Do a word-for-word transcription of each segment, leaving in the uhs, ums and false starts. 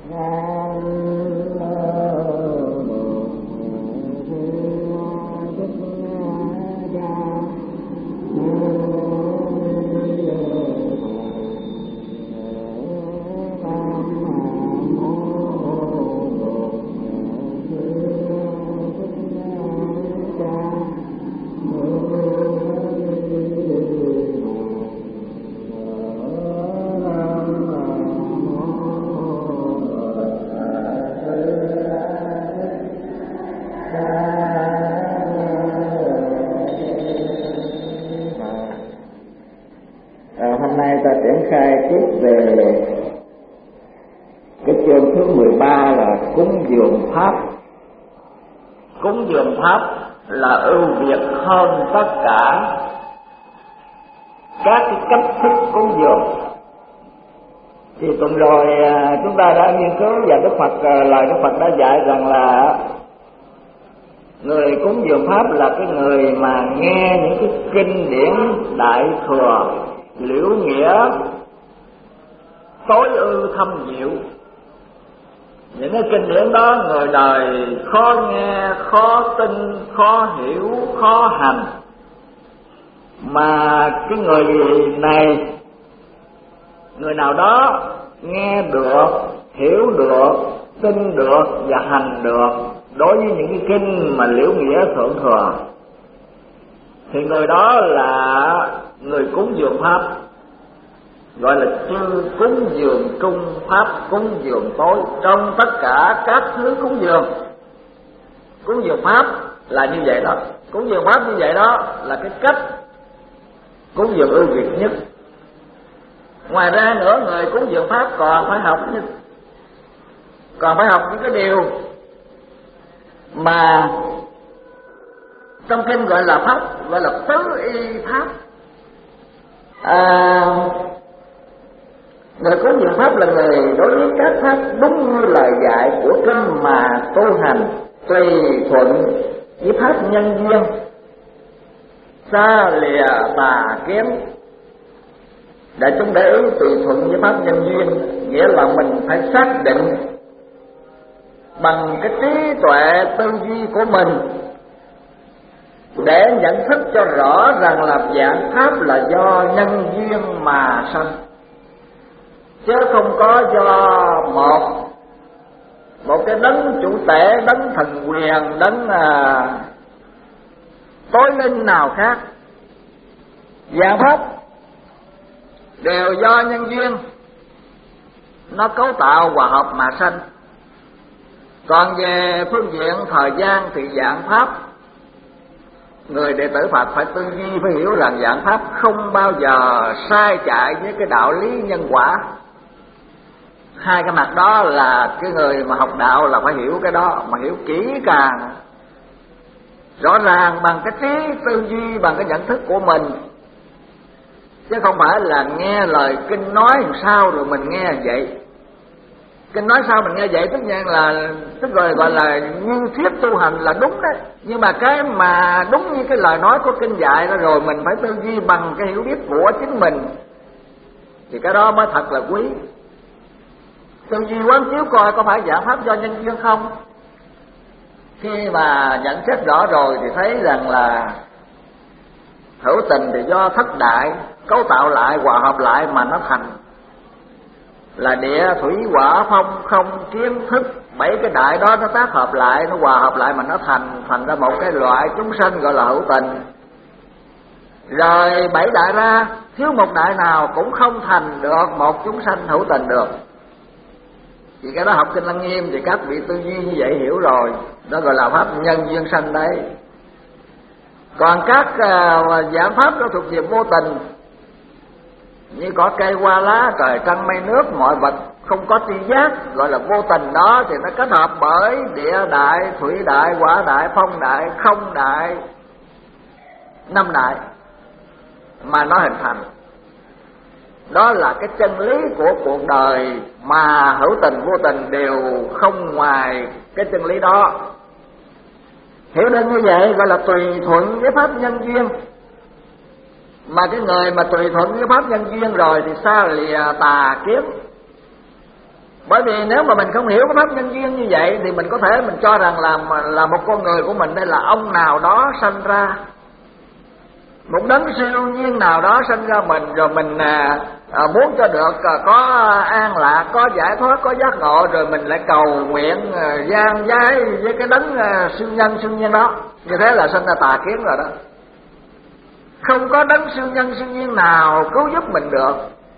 khai tiếp về cái chương thứ mười ba là cúng dường pháp. Cúng dường pháp là ưu việt hơn tất cả các cái cách thức cúng dường. Thì tuần rồi chúng ta đã nghiên cứu và Đức Phật, lời Đức Phật đã dạy rằng là người cúng dường pháp là cái người mà nghe những cái kinh điển đại thừa liễu nghĩa tối ưu thâm diệu. Những cái kinh điển đó người đời khó nghe, khó tin, khó hiểu, khó hành, mà cái người này, người nào đó nghe được, hiểu được, tin được và hành được đối với những cái kinh mà liễu nghĩa thượng thừa, thì người đó là người cúng dường pháp, gọi là chư cúng dường trung pháp cúng dường tối. Trong tất cả các thứ cúng dường, cúng dường pháp là như vậy đó. Cúng dường pháp như vậy đó là cái cách cúng dường ưu việt nhất. Ngoài ra nữa, người cúng dường pháp còn phải học còn phải học những cái điều mà trong kinh gọi là pháp, gọi là tứ y pháp. À, người cúng dường pháp là người đối với các pháp đúng như lời dạy của kinh mà tu hành, tùy thuận với pháp nhân duyên, xa lìa tà kiến. Đại chúng để ý, tùy thuận với pháp nhân duyên nghĩa là mình phải xác định bằng cái trí tuệ tư duy của mình để nhận thức cho rõ rằng là vạn pháp là do nhân duyên mà sanh, chứ không có do một một cái đấng chủ tể, đấng thần quyền, đấng à, tối linh nào khác. Vạn pháp đều do nhân duyên nó cấu tạo hòa hợp mà sanh. Còn về phương diện thời gian thì vạn pháp, người đệ tử Phật phải tư duy, phải hiểu rằng vạn pháp không bao giờ sai chạy với cái đạo lý nhân quả. Hai cái mặt đó là cái người mà học đạo là phải hiểu cái đó, mà hiểu kỹ càng, rõ ràng bằng cái trí tư duy, bằng cái nhận thức của mình, chứ không phải là nghe lời kinh nói làm sao rồi mình nghe vậy. Kinh nói sao mình nghe vậy tất nhiên là tức rồi gọi là như thuyết tu hành là đúng đấy, nhưng mà cái mà đúng như cái lời nói của kinh dạy đó rồi mình phải tư duy bằng cái hiểu biết của chính mình, thì cái đó mới thật là quý. Tư duy quán chiếu coi có phải vạn pháp do nhân duyên không. Khi mà nhận xét rõ rồi thì thấy rằng là hữu tình thì do thất đại cấu tạo lại, hòa hợp lại mà nó thành, là địa thủy hỏa phong không kiến thức, bảy cái đại đó nó tác hợp lại, nó hòa hợp lại mà nó thành thành ra một cái loại chúng sanh gọi là hữu tình. Rồi bảy đại ra, thiếu một đại nào cũng không thành được một chúng sanh hữu tình được. Thì cái đó học kinh Lăng Nghiêm thì các vị tư duy như vậy hiểu rồi, đó gọi là pháp nhân duyên sanh đấy. Còn các uh, dạng pháp đó thuộc về vô tình, như có cây hoa lá, trời trăng mây nước, mọi vật không có tri giác, gọi là vô tình đó, thì nó kết hợp bởi địa đại, thủy đại, hỏa đại, phong đại, không đại, năm đại mà nó hình thành. Đó là cái chân lý của cuộc đời mà hữu tình vô tình đều không ngoài cái chân lý đó. Hiểu đơn như vậy gọi là tùy thuận với pháp nhân duyên. Mà cái người mà tùy thuận với pháp nhân duyên rồi thì xa lìa tà kiến. Bởi vì nếu mà mình không hiểu cái pháp nhân duyên như vậy thì mình có thể mình cho rằng là là một con người của mình đây là ông nào đó sanh ra, một đấng siêu nhiên nào đó sanh ra mình, rồi mình à, à, muốn cho được à, có an lạc, có giải thoát, có giác ngộ, rồi mình lại cầu nguyện à, gian giái với cái đấng à, siêu nhân siêu nhiên đó. Như thế là sanh ra tà kiến rồi đó. Không có đấng siêu nhân siêu nhiên nào cứu giúp mình được.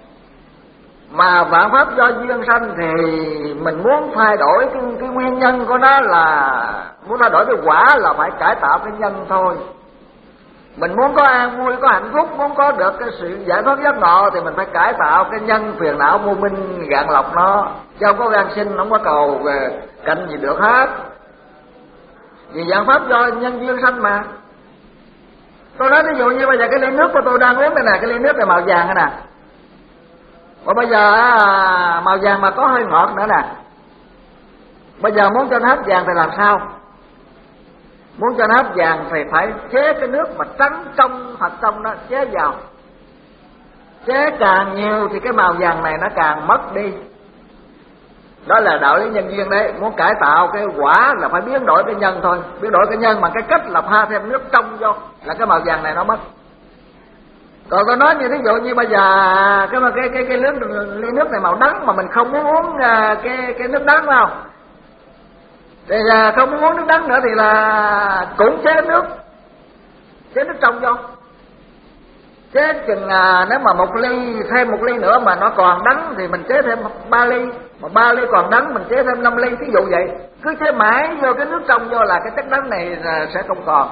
Mà vạn pháp do duyên sanh thì mình muốn thay đổi cái, cái nguyên nhân của nó, là muốn thay đổi cái quả là phải cải tạo cái nhân thôi. Mình muốn có an vui, có hạnh phúc, muốn có được cái sự giải thoát giác ngộ thì mình phải cải tạo cái nhân phiền não vô minh gạn lọc nó, chứ không có van xin, không có cầu về cạnh gì được hết. Vì vạn pháp do nhân duyên sanh mà. Tôi nói ví dụ như bây giờ cái ly nước của tôi đang uống đây nè, cái ly nước này màu vàng đây nè. Và bây giờ màu vàng mà có hơi ngọt nữa nè. Bây giờ muốn cho nó hết vàng thì làm sao? Muốn cho nó hết vàng thì phải chế cái nước mà trắng trong, thật trong đó, chế vào. Chế càng nhiều thì cái màu vàng này nó càng mất đi. Đó là đạo lý nhân duyên đấy. Muốn cải tạo cái quả là phải biến đổi cái nhân thôi. Biến đổi cái nhân bằng cái cách là pha thêm nước trong vô, là cái màu vàng này nó mất. Còn tôi nói như ví dụ như bây giờ cái cái cái cái nước ly nước này màu đắng mà mình không muốn uống cái cái nước đắng, phải không? Thì không muốn uống nước đắng nữa thì là cũng chế nước, chế nước trong vô. Chế chừng à, nếu mà một ly thêm một ly nữa mà nó còn đắng thì mình chế thêm ba ly, mà ba ly còn đắng mình chế thêm năm ly, ví dụ vậy. Cứ chế mãi vô cái nước trong vô là cái chất đắng này sẽ không còn.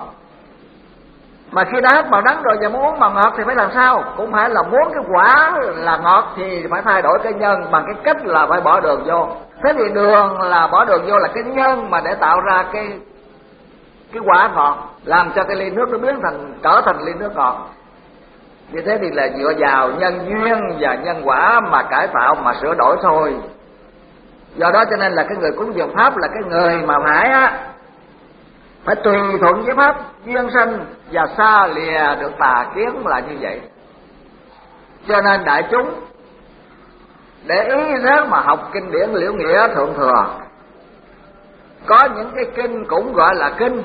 Mà khi đã hết màu đắng rồi giờ muốn uống màu ngọt thì phải làm sao? Cũng phải là muốn cái quả là ngọt thì phải thay đổi cái nhân bằng cái cách là phải bỏ đường vô. Thế thì đường là bỏ đường vô là cái nhân mà để tạo ra cái cái quả ngọt, làm cho cái ly nước nó biến thành trở thành ly nước ngọt. Như thế thì là dựa vào nhân duyên và nhân quả mà cải tạo, mà sửa đổi thôi. Do đó cho nên là cái người cúng dường pháp là cái người mà phải á phải tùy thuận với pháp duyên sanh và xa lìa được tà kiến là như vậy. Cho nên đại chúng để ý nếu mà học kinh điển Liễu Nghĩa Thượng Thừa, có những cái kinh cũng gọi là kinh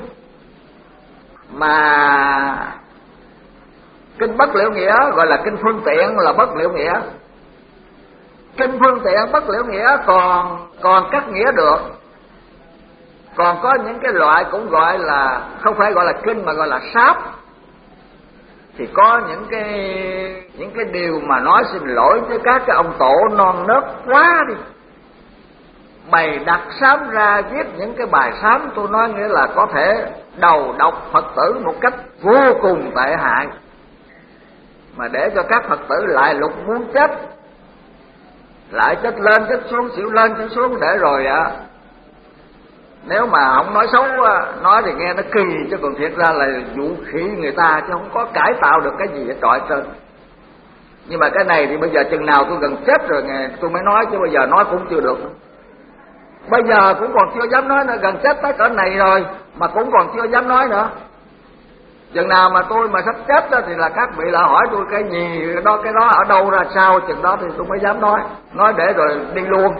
mà kinh bất liễu nghĩa, gọi là kinh phương tiện là bất liễu nghĩa. Kinh phương tiện bất liễu nghĩa còn còn cắt nghĩa được. Còn có những cái loại cũng gọi là không phải gọi là kinh mà gọi là sáp. Thì có những cái những cái điều mà nói xin lỗi với các cái ông tổ non nớt quá đi. Bày đặt sám ra viết những cái bài sám, tôi nói nghĩa là có thể đầu độc Phật tử một cách vô cùng tệ hại, mà để cho các Phật tử lại lục muốn chết, lại chết lên chết xuống, xỉu lên xỉu xuống, để rồi à, nếu mà không nói xấu nói thì nghe nó kỳ, chứ còn thiệt ra là vũ khí người ta, chứ không có cải tạo được cái gì hết trọi trơn. Nhưng mà cái này thì bây giờ chừng nào tôi gần chết rồi nghe tôi mới nói, chứ bây giờ nói cũng chưa được. Bây giờ cũng còn chưa dám nói nữa, gần chết tới cỡ này rồi mà cũng còn chưa dám nói nữa. Chừng nào mà tôi mà sắp chết đó thì là các vị lại hỏi tôi cái gì đó, cái đó ở đâu ra sao, chừng đó thì tôi mới dám nói. Nói để rồi đi luôn.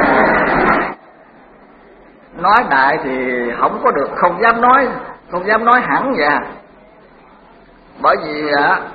Nói đại thì không có được, không dám nói, không dám nói hẳn vậy. Bởi vì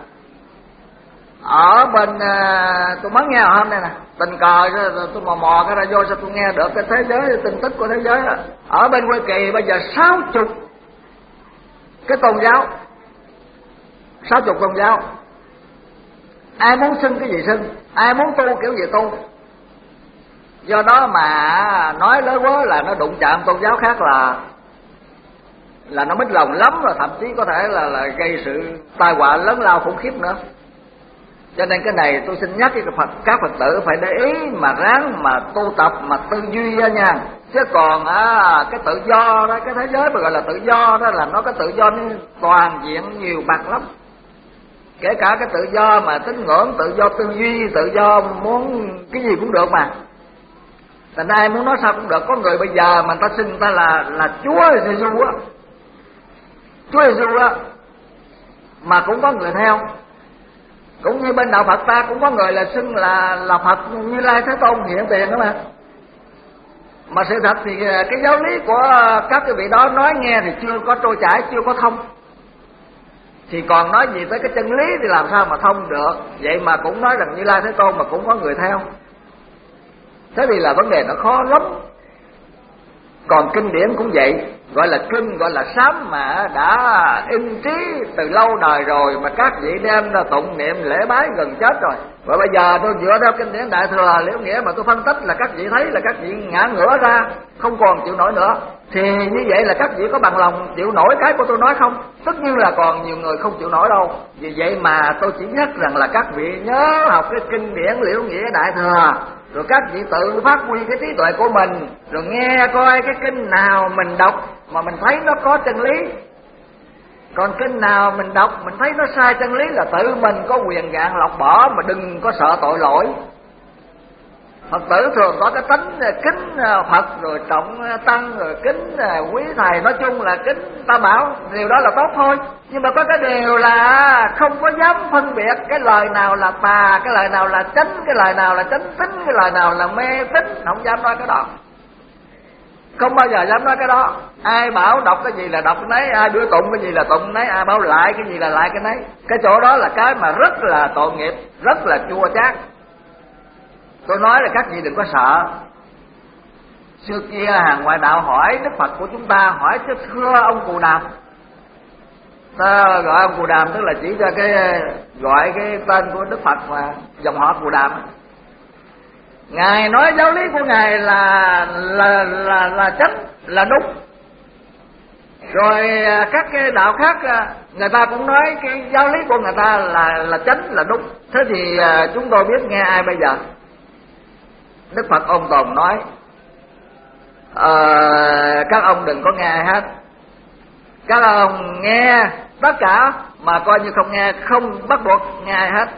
ở bên tôi mới nghe hôm nay nè, tình cờ tôi mò mò cái ra vô sao tôi nghe được cái thế giới, tin tức của thế giới đó. Ở bên Hoa Kỳ bây giờ sáu chục cái tôn giáo, sáu chục tôn giáo, ai muốn xưng cái gì xưng, ai muốn tu kiểu gì tu. Do đó mà nói lớn quá là nó đụng chạm tôn giáo khác là là nó mít lòng lắm, và thậm chí có thể là, là gây sự tai họa lớn lao khủng khiếp nữa. Cho nên cái này tôi xin nhắc với Phật, các Phật tử phải để ý mà ráng mà tu tập mà tư duy đó nha. Chứ còn à, cái tự do đó, cái thế giới mà gọi là tự do đó là nó có tự do toàn diện nhiều mặt lắm. Kể cả cái tự do mà tín ngưỡng, tự do tư duy, tự do muốn cái gì cũng được mà. Thành ra ai muốn nói sao cũng được. Có người bây giờ mà ta xưng ta là là Chúa Giêsu á, Chúa Giêsu á, mà cũng có người theo. Cũng như bên đạo Phật ta cũng có người là xưng là là Phật Như Lai Thế Tôn hiện tiền đó mà. Mà sự thật thì cái giáo lý của các cái vị đó nói nghe thì chưa có trôi chảy, chưa có thông, thì còn nói gì tới cái chân lý thì làm sao mà thông được. Vậy mà cũng nói rằng Như Lai Thế Tôn mà cũng có người theo, thế thì là vấn đề nó khó lắm. Còn kinh điển cũng vậy, gọi là kinh, gọi là sám mà đã in trí từ lâu đời rồi, mà các vị đem ra tụng niệm lễ bái gần chết rồi. Và bây giờ tôi dựa theo kinh điển Đại Thừa Liễu Nghĩa mà tôi phân tích là các vị thấy là các vị ngã ngửa ra, không còn chịu nổi nữa. Thì như vậy là các vị có bằng lòng chịu nổi cái của tôi nói không? Tất nhiên là còn nhiều người không chịu nổi đâu. Vì vậy mà tôi chỉ nhắc rằng là các vị nhớ học cái kinh điển Liễu Nghĩa Đại Thừa, rồi các vị tự phát huy cái trí tuệ của mình, rồi nghe coi cái kinh nào mình đọc mà mình thấy nó có chân lý, còn kinh nào mình đọc mình thấy nó sai chân lý là tự mình có quyền gạn lọc bỏ, mà đừng có sợ tội lỗi. Phật tử thường có cái tính kính Phật, rồi trọng tăng, rồi kính quý thầy, nói chung là kính ta bảo, điều đó là tốt thôi. Nhưng mà có cái điều là không có dám phân biệt cái lời nào là tà, cái lời nào là chánh, cái lời nào là chánh tín, cái lời nào là mê tín, không dám nói cái đó. Không bao giờ dám nói cái đó. Ai bảo đọc cái gì là đọc cái nấy, ai đưa tụng cái gì là tụng cái nấy, ai bảo lại cái gì là lại cái nấy. Cái chỗ đó là cái mà rất là tội nghiệp, rất là chua chát. Tôi nói là các vị đừng có sợ. Xưa kia hàng ngoại đạo hỏi Đức Phật của chúng ta, hỏi chứ thưa ông Cù Đàm. Ta gọi ông Cù Đàm tức là chỉ cho cái gọi cái tên của Đức Phật mà dòng họ Cù Đàm. Ngài nói giáo lý của Ngài là là là là chánh, là đúng. Rồi các cái đạo khác người ta cũng nói cái giáo lý của người ta là là chánh, là đúng. Thế thì chúng tôi biết nghe ai bây giờ? Đức Phật Ôn Tồn nói ờ, các ông đừng có nghe ai hết, các ông nghe tất cả mà coi như không nghe, không bắt buộc nghe ai hết.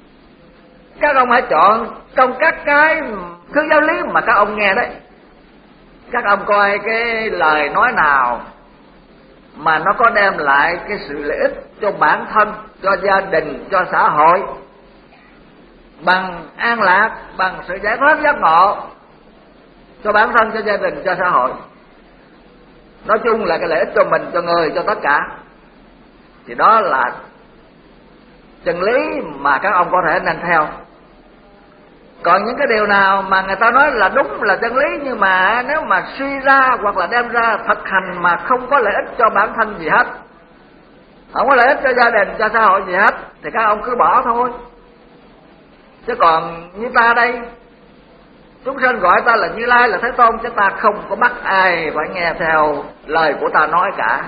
Các ông hãy chọn trong các cái thứ giáo lý mà các ông nghe đấy, các ông coi cái lời nói nào mà nó có đem lại cái sự lợi ích cho bản thân, cho gia đình, cho xã hội, bằng an lạc, bằng sự giải thoát giác ngộ cho bản thân, cho gia đình, cho xã hội. Nói chung là cái lợi ích cho mình, cho người, cho tất cả. Thì đó là chân lý mà các ông có thể nên theo. Còn những cái điều nào mà người ta nói là đúng, là chân lý, nhưng mà nếu mà suy ra hoặc là đem ra thực hành mà không có lợi ích cho bản thân gì hết, không có lợi ích cho gia đình, cho xã hội gì hết, thì các ông cứ bỏ thôi. Chứ còn như ta đây, chúng sanh gọi ta là Như Lai, là Thế Tôn, chứ ta không có bắt ai phải nghe theo lời của ta nói cả.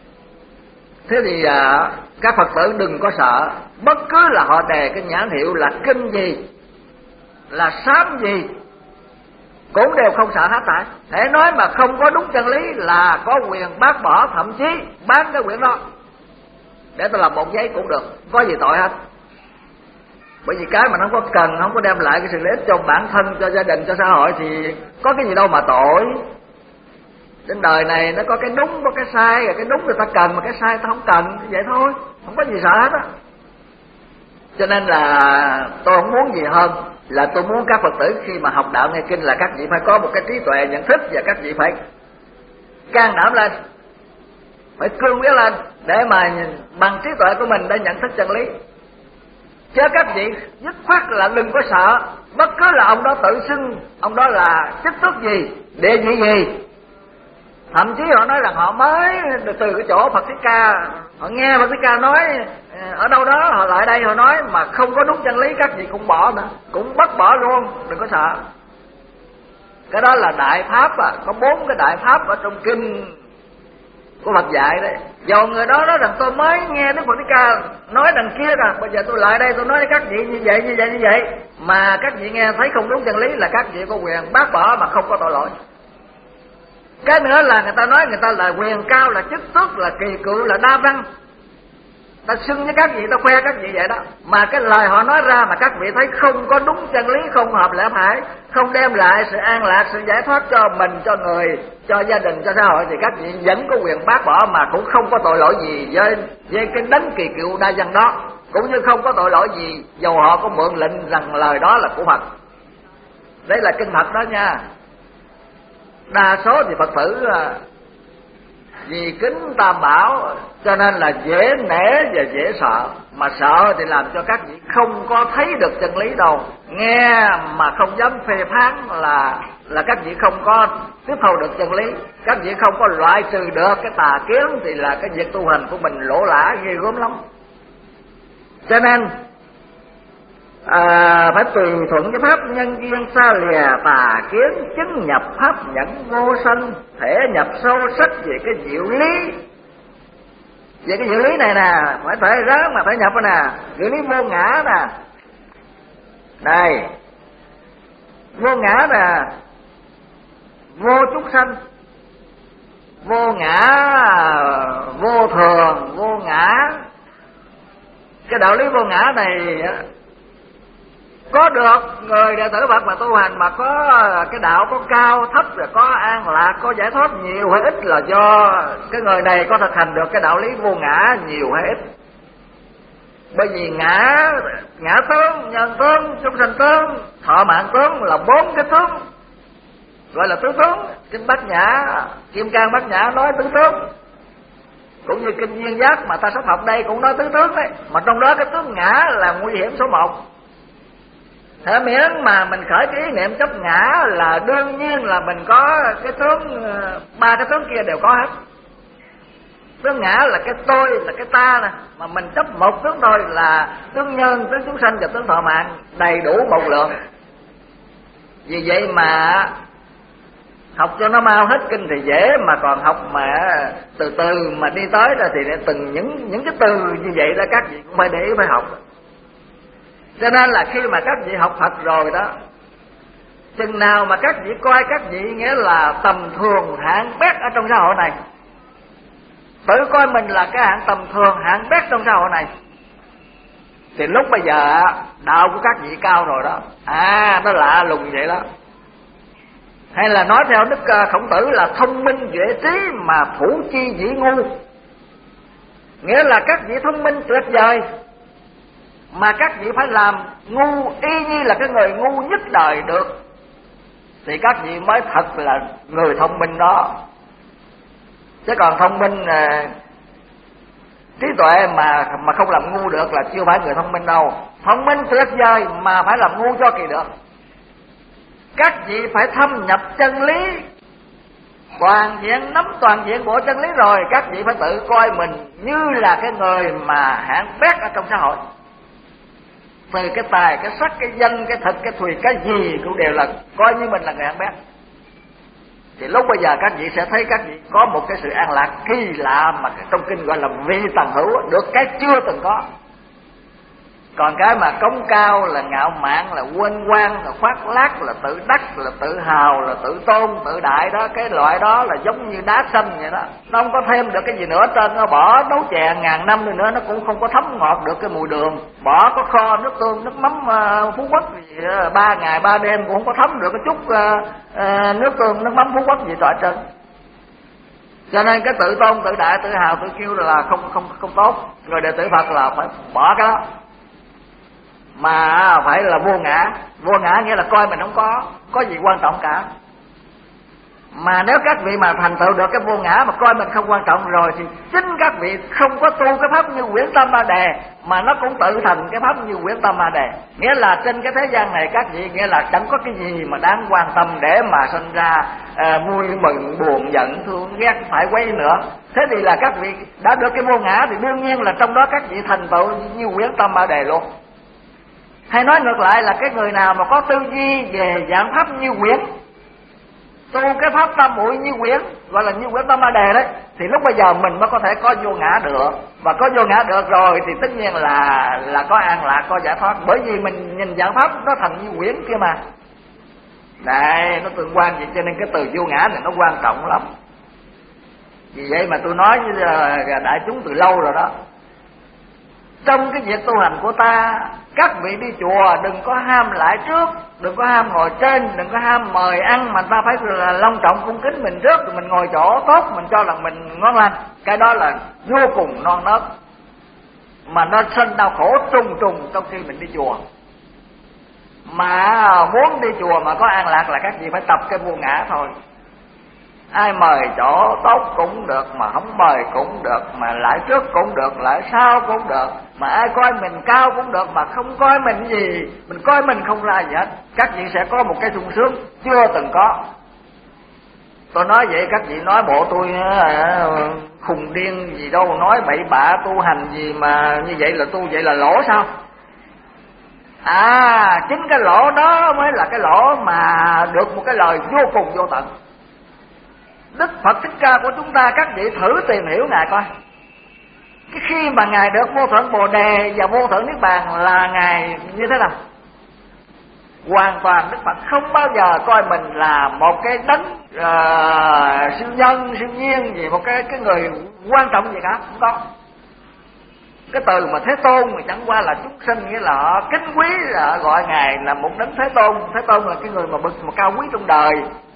Thế thì à, các Phật tử đừng có sợ. Bất cứ là họ đề cái nhãn hiệu là kinh gì, là sám gì, cũng đều không sợ hết thảy. Hễ nói mà không có đúng chân lý là có quyền bác bỏ, thậm chí bán cái quyển đó để tôi làm một giấy cũng được, có gì tội hết. Bởi vì cái mà nó có cần, không có đem lại cái sự lợi ích cho bản thân, cho gia đình, cho xã hội thì có cái gì đâu mà tội. Trên đời này nó có cái đúng, có cái sai, rồi cái đúng người ta cần mà cái sai ta không cần, vậy thôi, không có gì sợ hết á. Cho nên là tôi không muốn gì hơn là tôi muốn các Phật tử khi mà học đạo nghe kinh là các vị phải có một cái trí tuệ nhận thức, và các vị phải can đảm lên, phải cương quyết lên để mà bằng trí tuệ của mình để nhận thức chân lý. Chứ các vị dứt khoát là đừng có sợ. Bất cứ là ông đó tự xưng ông đó là chức tước gì, địa vị gì, thậm chí họ nói rằng họ mới từ cái chỗ Phật Thích Ca, họ nghe Phật Thích Ca nói ở đâu đó, họ lại đây họ nói mà không có đúng chân lý, các vị cũng bỏ nữa, cũng bắt bỏ luôn, đừng có sợ. Cái đó là đại pháp à, có bốn cái đại pháp ở trong kinh của Phật dạy đấy. Dầu người đó nói rằng tôi mới nghe Đức Phật Thích Ca nói đằng kia rồi, bây giờ tôi lại đây tôi nói với các vị như vậy, như vậy, như vậy, mà các vị nghe thấy không đúng chân lý là các vị có quyền bác bỏ mà không có tội lỗi. Cái nữa là người ta nói người ta là quyền cao, là chức tước, là kỳ cựu, là đa văn, ta xưng với các vị, ta khoe các vị vậy đó. Mà cái lời họ nói ra mà các vị thấy không có đúng chân lý, không hợp lẽ phải, không đem lại sự an lạc, sự giải thoát cho mình, cho người, cho gia đình, cho xã hội, thì các vị vẫn có quyền bác bỏ mà cũng không có tội lỗi gì với, với cái đấng kỳ cựu đa văn đó. Cũng như không có tội lỗi gì dầu họ có mượn lệnh rằng lời đó là của Phật. Đấy là kinh Phật đó nha. Đa số thì Phật tử vì kính Tam Bảo cho nên là dễ nể và dễ sợ, mà sợ thì làm cho các vị không có thấy được chân lý đâu, nghe mà không dám phê phán là là các vị không có tiếp thu được chân lý, các vị không có loại trừ được cái tà kiến thì là cái việc tu hành của mình lỗ lã ghê gớm lắm. Cho nên à, phải tùy thuận cái pháp nhân duyên xa lìa tà kiến, chứng nhập pháp nhẫn vô sanh, thể nhập sâu sắc về cái diệu lý. Về cái diệu lý này nè, phải phải ráng mà phải nhập nè, diệu lý vô ngã nè. Này, vô ngã nè, vô chúng sanh, vô ngã, vô thường, vô ngã. Cái đạo lý vô ngã này có được người đệ tử Phật mà tu hành mà có cái đạo có cao thấp, rồi có an lạc, có giải thoát nhiều hay ít là do cái người này có thực hành được cái đạo lý vô ngã nhiều hay ít. Bởi vì ngã, ngã tướng, nhân tướng, chúng sanh tướng, thọ mạng tướng là bốn cái tướng, gọi là tứ tướng. Kinh Bát Nhã, Kim Cang Bát Nhã nói tứ tướng, cũng như kinh Duyên Giác mà ta sắp học đây cũng nói tứ tướng đấy. Mà trong đó cái tướng ngã là nguy hiểm số một. Thế miễn mà mình khởi cái ý niệm chấp ngã là đương nhiên là mình có cái tướng, ba cái tướng kia đều có hết. Tướng ngã là cái tôi, là cái ta nè, mà mình chấp một tướng thôi là tướng nhân, tướng chúng sanh và tướng thọ mạng, đầy đủ một lượng. Vì vậy mà học cho nó mau hết kinh thì dễ, mà còn học mà từ từ mà đi tới ra thì từng những những cái từ như vậy đó các vị cũng phải để ý phải học. Cho nên là khi mà các vị học Phật rồi đó, chừng nào mà các vị coi các vị nghĩa là tầm thường hạng bét ở trong xã hội này, tự coi mình là cái hạng tầm thường hạng bét trong xã hội này, thì lúc bây giờ đạo của các vị cao rồi đó. À, nó lạ lùng vậy đó. Hay là nói theo Đức Khổng Tử là thông minh duệ trí mà thủ chi dĩ ngu, nghĩa là các vị thông minh tuyệt vời mà các vị phải làm ngu y như là cái người ngu nhất đời được, thì các vị mới thật là người thông minh đó. Chứ còn thông minh à, trí tuệ mà mà không làm ngu được là chưa phải người thông minh đâu. Thông minh tuyệt vời mà phải làm ngu cho kỳ được. Các vị phải thâm nhập chân lý toàn diện, nắm toàn diện bộ chân lý rồi, các vị phải tự coi mình như là cái người mà hạng bét ở trong xã hội. Từ cái tài, cái sắc, cái danh, cái thực, cái thùy, cái gì cũng đều là coi như mình là người hạng bét. Thì lúc bây giờ các vị sẽ thấy các vị có một cái sự an lạc kỳ lạ mà trong kinh gọi là vi tầng hữu, được cái chưa từng có. Còn cái mà cống cao là ngạo mạn, là quên quan, là khoác lác, là tự đắc, là tự hào, là tự tôn, tự đại đó, cái loại đó là giống như đá xanh vậy đó. Nó không có thêm được cái gì nữa trên, nó bỏ nấu chè ngàn năm nữa nó cũng không có thấm ngọt được cái mùi đường. Bỏ có kho nước tương, nước mắm uh, Phú Quốc gì uh, ba ngày ba đêm cũng không có thấm được cái chút uh, uh, nước tương, nước mắm Phú Quốc gì tọa trên. Cho nên cái tự tôn, tự đại, tự hào, tự kiêu là không không không tốt. Người đệ tử Phật là phải bỏ cái đó, mà phải là vô ngã. Vô ngã nghĩa là coi mình không có có gì quan trọng cả. Mà nếu các vị mà thành tựu được cái vô ngã mà coi mình không quan trọng rồi, thì chính các vị không có tu cái pháp Như Quyển Tam Ma Đề, mà nó cũng tự thành cái pháp Như Quyển Tam Ma Đề. Nghĩa là trên cái thế gian này các vị nghĩa là chẳng có cái gì mà đáng quan tâm để mà sinh ra à, vui mừng, buồn, giận, thương, ghét, phải quấy nữa. Thế thì là các vị đã được cái vô ngã thì đương nhiên là trong đó các vị thành tựu Như Quyển Tam Ma Đề luôn. Hay nói ngược lại là cái người nào mà có tư duy về dạng pháp Như Quyển, tu cái pháp tam muội Như Quyển, gọi là Như Quyển Tam Ma Đề đấy, thì lúc bây giờ mình mới có thể có vô ngã được. Và có vô ngã được rồi thì tất nhiên là là có an lạc, có giải thoát. Bởi vì mình nhìn dạng pháp nó thành Như Quyển kia mà. Này, nó tương quan vậy, cho nên cái từ vô ngã này nó quan trọng lắm. Vì vậy mà tôi nói với đại chúng từ lâu rồi đó. Trong cái việc tu hành của ta, các vị đi chùa đừng có ham lại trước, đừng có ham ngồi trên, đừng có ham mời ăn, mà ta phải là long trọng cung kính mình trước, rồi mình ngồi chỗ tốt, mình cho là mình ngon lành. Cái đó là vô cùng non nớt, mà nó sinh đau khổ trùng trùng trong khi mình đi chùa. Mà muốn đi chùa mà có an lạc là các vị phải tập cái vô ngã thôi. Ai mời chỗ tốt cũng được, mà không mời cũng được, mà lại trước cũng được, lại sau cũng được, mà ai coi mình cao cũng được, mà không coi mình gì, mình coi mình không ra gì hết. Các vị sẽ có một cái sung sướng chưa từng có. Tôi nói vậy các vị nói bộ tôi khùng điên gì đâu, nói bậy bạ tu hành gì mà như vậy là tu vậy là lỗ sao? À, chính cái lỗ đó mới là cái lỗ mà được một cái lời vô cùng vô tận. Đức Phật Thích Ca của chúng ta, các vị thử tìm hiểu Ngài coi. Cái khi mà Ngài được vô thượng Bồ Đề và vô thượng Niết Bàn là Ngài như thế nào? Hoàn toàn Đức Phật không bao giờ coi mình là một cái đấng uh, siêu nhân, siêu nhiên gì, một cái cái người quan trọng gì cả, không có. Cái từ mà Thế Tôn mà chẳng qua là chúng sinh, nghĩa là họ kính quý, là gọi Ngài là một đấng Thế Tôn. Thế Tôn là cái người mà bậc mà cao quý trong đời.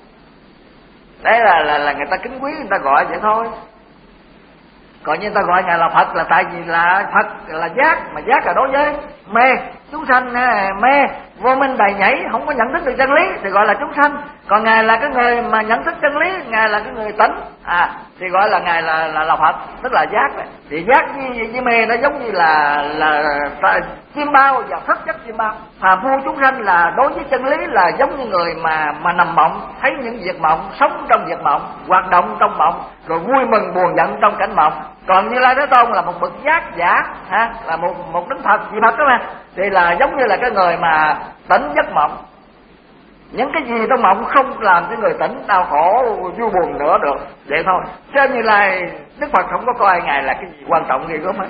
Đấy là, là là người ta kính quý, người ta gọi vậy thôi. Còn như người ta gọi Ngài là Phật là tại vì là Phật là giác, mà giác là đối với mê. Chúng sanh mê, vô minh đầy nhảy, không có nhận thức được chân lý thì gọi là chúng sanh. Còn Ngài là cái người mà nhận thức chân lý, Ngài là cái người tỉnh, à thì gọi là Ngài là là, là Phật, tức là giác đấy. Thì giác với, với mê nó giống như là là, là chim bao và thức chất chim bao. Phàm phu chúng sanh là đối với chân lý là giống như người mà mà nằm mộng, thấy những việc mộng, sống trong việc mộng, hoạt động trong mộng, rồi vui mừng buồn giận trong cảnh mộng. Còn Như Lai Thế Tôn là một bậc giác giả, ha, là một một đấng Phật, vị Phật đó mà, thì là giống như là cái người mà tỉnh giấc mộng. Những cái gì trong mộng không làm cho người tỉnh đau khổ vui buồn nữa được, vậy thôi. Chứ Như Lai Đức Phật không có coi Ngài là cái gì quan trọng gì gớm hết.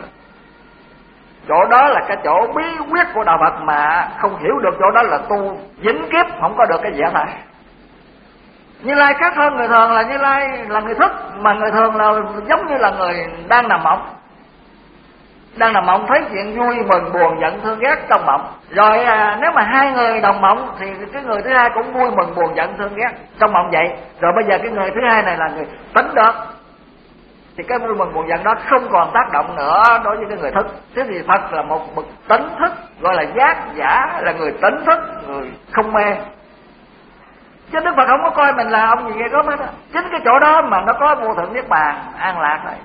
Chỗ đó là cái chỗ bí quyết của đạo Phật mà không hiểu được, chỗ đó là tu vĩnh kiếp không có được cái gì hết. Như Lai khác hơn người thường là Như Lai là người thức, mà người thường là giống như là người đang nằm mộng. Đang nằm mộng thấy chuyện vui mừng buồn giận thương ghét trong mộng. Rồi à, nếu mà hai người đồng mộng thì cái người thứ hai cũng vui mừng buồn giận thương ghét trong mộng vậy. Rồi bây giờ cái người thứ hai này là người tỉnh được, thì cái vui mừng buồn giận đó không còn tác động nữa đối với cái người thức. Thế thì Phật là một bậc tỉnh thức, gọi là giác giả, là người tỉnh thức, người không mê. Chứ Đức Phật không có coi mình là ông gì ghê gớm hết á. Chính cái chỗ đó mà nó có vô thượng niết bàn an lạc rồi.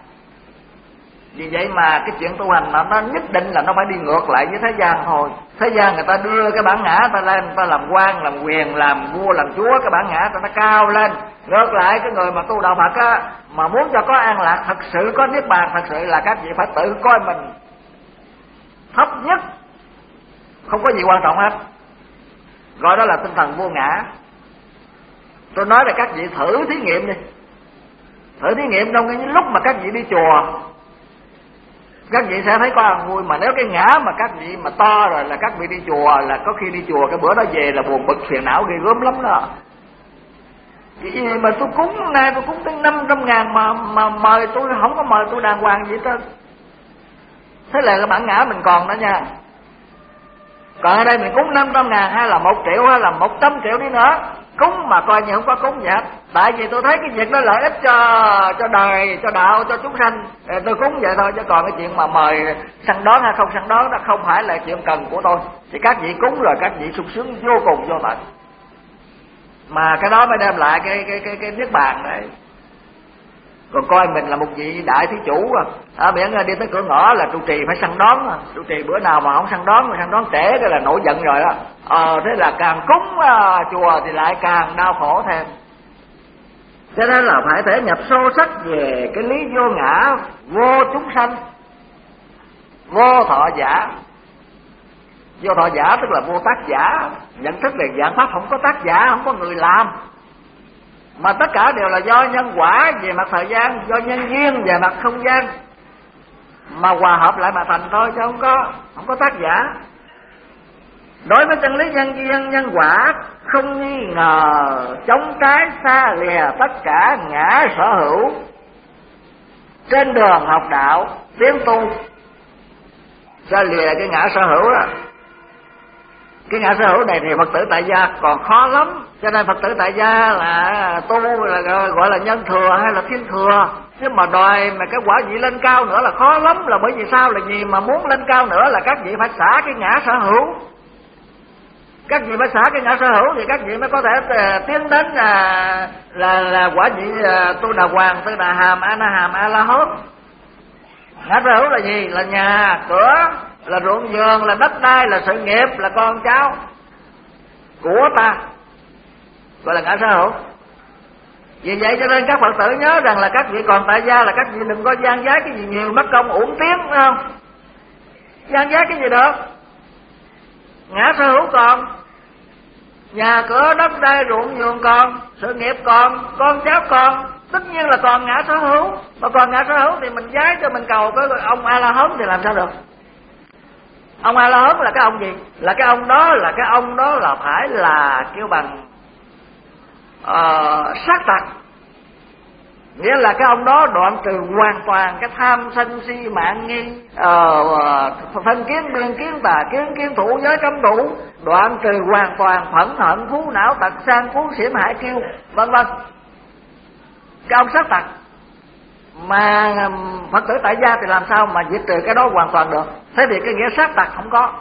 Vì vậy mà cái chuyện tu hành mà nó nhất định là nó phải đi ngược lại với thế gian thôi. Thế gian người ta đưa cái bản ngã ta lên, người ta làm quan, làm quyền, làm vua, làm chúa, cái bản ngã ta nó cao lên. Ngược lại cái người mà tu đạo Phật á, mà muốn cho có an lạc thật sự, có niết bàn thật sự, là các vị phải tự coi mình thấp nhất, không có gì quan trọng hết. Gọi đó là tinh thần vô ngã. Tôi nói là các vị thử thí nghiệm đi. Thử thí nghiệm trong cái lúc mà các vị đi chùa, các vị sẽ thấy có ăn vui. Mà nếu cái ngã mà các vị mà to rồi là các vị đi chùa, là có khi đi chùa cái bữa đó về là buồn bực phiền não ghê gớm lắm đó. Cái gì mà tôi cúng nay tôi cúng tới năm trăm ngàn mà mà mời tôi không có mời tôi đàng hoàng vậy đó. Thế là cái bản ngã mình còn đó nha. Còn ở đây mình cúng năm trăm ngàn hay là một triệu hay là một trăm triệu đi nữa, cúng mà coi như không có cúng gì hết. Tại vì tôi thấy cái việc đó lợi ích cho cho đời, cho đạo, cho chúng sanh, tôi cúng vậy thôi. Chứ còn cái chuyện mà mời săn đón hay không săn đón đó không phải là chuyện cần của tôi. Thì các vị cúng rồi các vị sung sướng vô cùng vô tận, mà cái đó mới đem lại cái cái cái cái niết bàn đấy. Còn coi mình là một vị đại thí chủ à, miễn đi tới cửa ngõ là trụ trì phải săn đón. Trụ trì bữa nào mà không săn đón, mà săn đón trễ cái là nổi giận rồi đó. Ờ thế là càng cúng à, chùa thì lại càng đau khổ thêm. Cho nên là phải thể nhập sâu sắc về cái lý vô ngã, vô chúng sanh, vô thọ giả. Vô thọ giả tức là vô tác giả, nhận thức về dạng pháp không có tác giả, không có người làm, mà tất cả đều là do nhân quả về mặt thời gian, do nhân duyên về mặt không gian mà hòa hợp lại mà thành thôi, chứ không có không có tác giả. Đối với chân lý nhân duyên nhân quả không nghi ngờ, chống trái xa lìa tất cả ngã sở hữu. Trên đường học đạo tiến tu, xa lìa cái ngã sở hữu đó. Cái ngã sở hữu này thì Phật tử tại gia còn khó lắm. Cho nên Phật tử tại gia là tu là gọi là nhân thừa hay là thiên thừa. Chứ mà đòi mà cái quả vị lên cao nữa là khó lắm. Là bởi vì sao? Là gì mà muốn lên cao nữa là các vị phải xả cái ngã sở hữu. Các vị mới xả cái ngã sở hữu thì các vị mới có thể uh, tiến đến là là là quả vị uh, tu đà hoàng, tu đà hàm, a na hàm, a la hốt. Ngã sở hữu là gì? Là nhà, cửa, là ruộng vườn, là đất đai, là sự nghiệp, là con cháu của ta, gọi là ngã sở hữu. Vì vậy cho nên các Phật tử nhớ rằng là các vị còn tại gia là các vị đừng có gian giá cái gì nhiều mất công uổng tiếng, phải không? Gian giá cái gì được? Ngã sở hữu còn, nhà cửa đất đai ruộng vườn còn, sự nghiệp còn, con cháu còn, tất nhiên là còn ngã sở hữu. Mà còn ngã sở hữu thì mình giái cho mình cầu cái ông A La Hán thì làm sao được? Ông A La Hán là cái ông gì? Là cái ông đó là cái ông đó là phải là kêu bằng uh, sát tặc, nghĩa là cái ông đó đoạn trừ hoàn toàn cái tham sân si mạng nghi, uh, thân kiến biên kiến tà kiến kiến thủ giới cấm thủ, đoạn trừ hoàn toàn phẫn hận phú não tật sang phú xỉm hại kiêu, vân vân. Cái ông sát tặc mà Phật tử tại gia thì làm sao mà diệt trừ cái đó hoàn toàn được? Thế thì cái nghĩa sát tặc không có.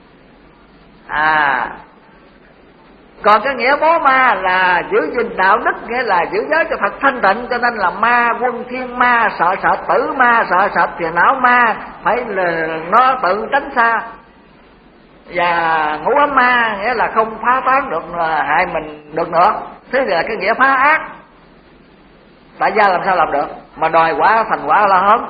À, còn cái nghĩa bố ma là giữ gìn đạo đức, nghĩa là giữ giới cho thật thanh tịnh, cho nên là ma quân thiên ma, sợ sợ tử ma, sợ sợ phiền não ma, phải là nó tự tránh xa. Và ngũ ấm ma nghĩa là không phá tán được hại mình được nữa. Thế thì là cái nghĩa phá ác. Tại gia làm sao làm được mà đòi quả thành quả La Hán?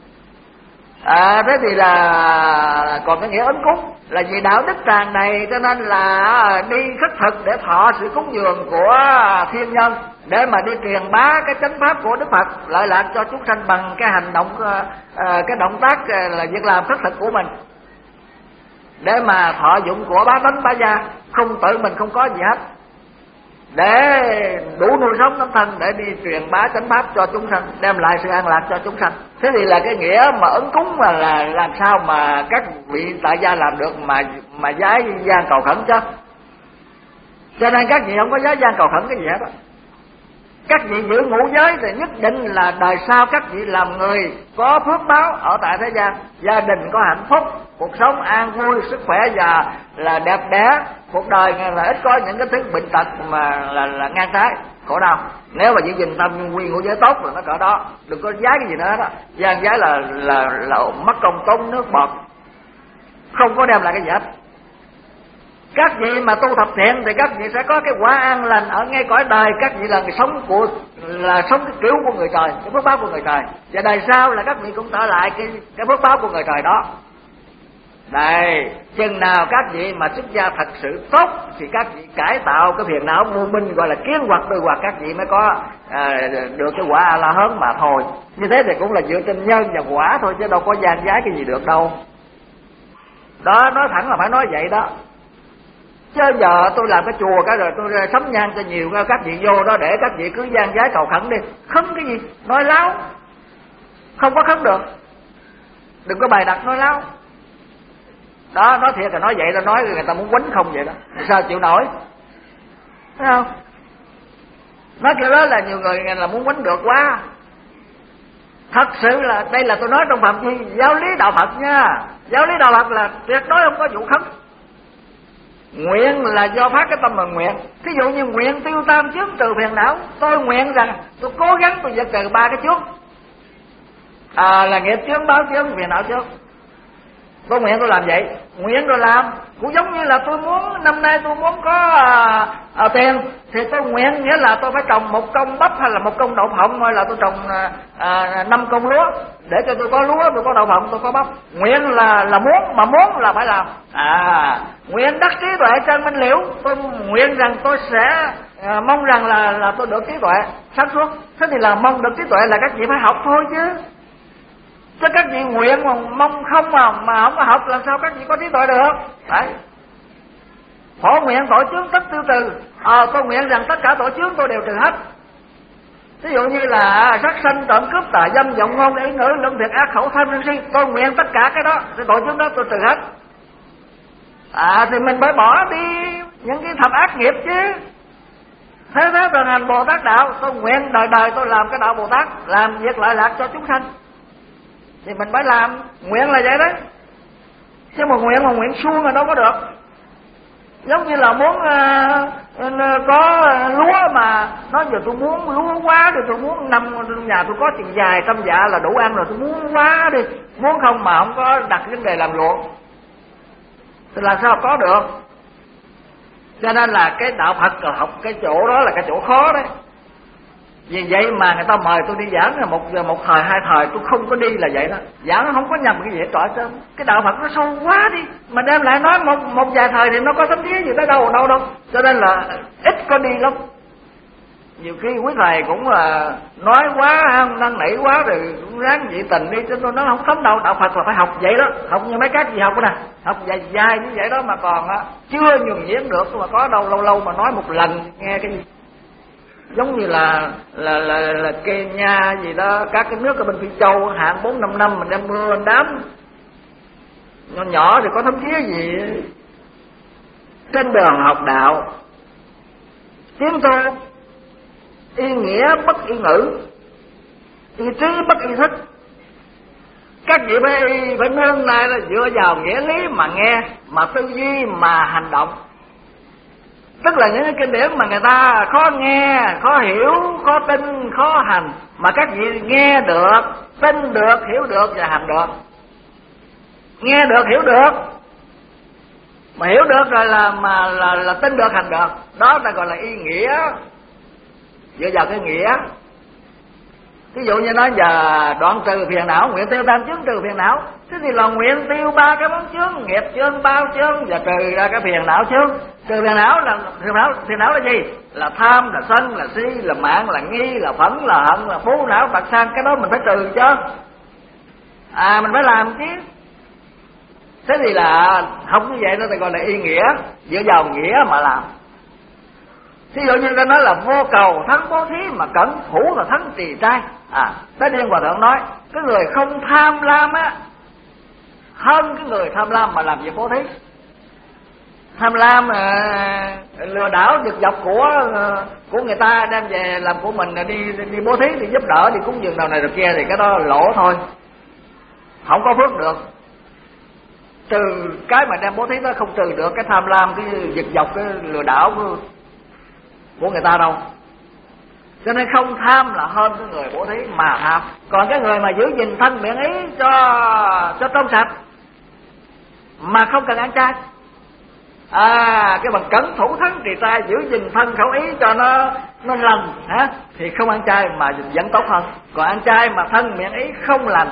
À, thế thì là còn cái nghĩa ấn cúng là vì đạo đức tràn đầy, cho nên là đi khất thực để thọ sự cúng dường của thiên nhân, để mà đi truyền bá cái chánh pháp của Đức Phật lợi lạc cho chúng sanh bằng cái hành động, cái động tác là việc làm khất thực của mình, để mà thọ dụng của bá tánh bá gia, không tự mình không có gì hết, để đủ nuôi sống tấm thân, để đi truyền bá chánh pháp cho chúng sanh, đem lại sự an lạc cho chúng sanh. Thế thì là cái nghĩa mà ấn cúng mà là làm sao mà các vị tại gia làm được mà mà giái gian cầu khẩn chứ? Cho nên các vị không có giái gian cầu khẩn cái gì hết đó. Các vị giữ ngũ giới thì nhất định là đời sau các vị làm người có phước báo ở tại thế gian, gia đình có hạnh phúc, cuộc sống an vui, sức khỏe và là đẹp đẽ, cuộc đời là ít có những cái thứ bệnh tật mà là, là ngang trái khổ đau. Nếu mà giữ gìn tâm quy ngũ giới tốt là nó cỡ đó, đừng có giái cái gì nữa đó. Gian giái là là là mất công tốn nước bọt, không có đem lại cái gì hết. Các vị mà tu thập thiện thì các vị sẽ có cái quả an lành ở ngay cõi đời. Các vị là người sống của là sống cái kiểu của người trời, cái phước báo của người trời. Và đời sau là các vị cũng trở lại cái cái phước báo của người trời đó. Đây, chừng nào các vị mà xuất gia thật sự tốt thì các vị cải tạo cái phiền não vô minh gọi là kiến hoặc tư hoặc, các vị mới có à, được cái quả A La Hán mà thôi. Như thế thì cũng là dựa trên nhân và quả thôi, chứ đâu có gian giá cái gì được đâu. Đó, nói thẳng là phải nói vậy đó. Chứ giờ tôi làm cái chùa cái rồi tôi sắm nhang cho nhiều các vị vô đó để các vị cứ gian giá cầu khẩn đi. Khấn cái gì? Nói láo. Không có khấn được. Đừng có bày đặt nói láo. Đó, nói thiệt là nói vậy là nói người ta muốn quýnh không vậy đó. Sao chịu nổi? Thấy không? Nói kiểu đó là nhiều người là muốn quýnh được quá. Thật sự là đây là tôi nói trong phạm vi giáo lý đạo Phật nha. Giáo lý đạo Phật là tuyệt đối không có vụ khấn. Nguyện là do phát cái tâm mà nguyện. Thí dụ như nguyện tiêu tam trước trừ phiền não, tôi nguyện rằng tôi cố gắng tôi diệt trừ ba cái trước, à, là nghiệp chướng, báo chướng, phiền não trước. Tôi nguyện tôi làm vậy, nguyện rồi làm. Cũng giống như là tôi muốn năm nay tôi muốn có à, à, tiền thì tôi nguyện, nghĩa là tôi phải trồng một công bắp hay là một công đậu phộng, hay là tôi trồng à, năm công lúa để cho tôi có lúa, tôi có đậu phộng, tôi có bắp. Nguyện là là muốn, mà muốn là phải làm. À, nguyện đắc trí tuệ trên minh liễu, tôi nguyện rằng tôi sẽ à, mong rằng là là tôi được trí tuệ sáng suốt. Thế thì là mong được trí tuệ là các vị phải học thôi chứ. Chứ các vị nguyện mà mong không mà mà không có học làm sao các vị có trí tuệ được? Đấy. Phổ nguyện tội chướng tất tiêu trừ. Ờ, tôi nguyện rằng tất cả tội chướng tôi đều trừ hết. Ví dụ như là sát sanh, trộm cướp, tà dâm, vọng ngôn, ý ngữ, luận thiệt, ác khẩu, tham sân si, tôi nguyện tất cả cái đó, cái tội chướng đó tôi trừ hết. À, thì mình phải bỏ đi những cái thập ác nghiệp chứ. Thế thế thường hành Bồ Tát đạo, tôi nguyện đời đời tôi làm cái đạo Bồ Tát, làm việc lợi lạc cho chúng sanh. Thì mình phải làm, nguyện là vậy đấy. Chứ mà nguyện mà nguyện suông là đâu có được. Giống như là muốn uh, có lúa mà nói giờ tôi muốn lúa quá thì tôi muốn năm nhà tôi có chừng vài trăm dạ là đủ ăn rồi, tôi muốn quá đi, muốn không mà không có đặt vấn đề làm ruộng thì làm sao có được. Cho nên là cái đạo Phật học cái chỗ đó là cái chỗ khó đấy. Vì vậy mà người ta mời tôi đi giảng là một giờ một thời hai thời tôi không có đi là vậy đó. Giảng nó không có nhầm cái gì hết trọi trơn. Cái đạo Phật nó sâu quá đi, mà đem lại nói một một vài thời thì nó có thấm thía gì tới đâu đâu đâu. Cho nên là ít có đi lắm. Nhiều khi quý thầy cũng là nói quá, không năn nỉ quá rồi cũng ráng dị tình đi, cho tôi nói không thấm đâu. Đạo Phật là phải học vậy đó, học như mấy các gì học nè, học dài dài như vậy đó mà còn á chưa nhuần nhuyễn được, mà có đâu lâu lâu mà nói một lần nghe cái gì. Giống như là là là, là Kenya gì đó, các cái nước ở bên Phi Châu hạn bốn năm năm mình đem mưa đám nhỏ nhỏ thì có thấm thía gì. Trên đường học đạo tiếng tôi y nghĩa bất y ngữ, y trí bất y thức. Các vị phải phải nương này là dựa vào nghĩa lý mà nghe, mà tư duy mà hành động. Tức là những cái kinh điển mà người ta khó nghe, khó hiểu, khó tin, khó hành, mà các vị nghe được, tin được, hiểu được và hành được. Nghe được, hiểu được, mà hiểu được rồi là mà là, là tin được, hành được. Đó ta gọi là y nghĩa, dựa vào cái nghĩa. Ví dụ như nói giờ đoạn trừ phiền não, nguyện tiêu tam chướng trừ phiền não. Thế thì là nguyện tiêu ba cái món chướng, nghiệp chướng, bao chướng, và trừ ra cái phiền não chướng. Trừ phiền não là phiền não, phiền não là gì? Là tham, là sân, là si, là mạng, là nghi, là phẫn, là hận, là phú não, bạc sang. Cái đó mình phải trừ chứ. À mình phải làm chứ. Thế thì là học như vậy nó thì gọi là y nghĩa, dựa vào nghĩa mà làm. Ví dụ như ta nói là vô cầu thắng bố thí, mà cẩn thủ là thắng trì trai. À, Tế Điên Hòa Thượng nói cái người không tham lam á hơn cái người tham lam mà làm việc bố thí. Tham lam à, lừa đảo giật dọc của của người ta đem về làm của mình, đi đi bố thí, đi giúp đỡ, đi cúng dường đầu này đầu kia thì cái đó lỗ thôi, không có phước được. Trừ cái mà đem bố thí nó không trừ được cái tham lam, cái giật dọc, cái lừa đảo của, của người ta đâu. Cho nên không tham là hơn cái người bố thí mà tham. Còn cái người mà giữ gìn thân miệng ý cho cho trong sạch mà không cần ăn chay, à cái bằng cẩn thủ thắng trì trai, giữ gìn thân khẩu ý cho nó nó lành hả, thì không ăn chay mà vẫn tốt hơn. Còn ăn chay mà thân miệng ý không lành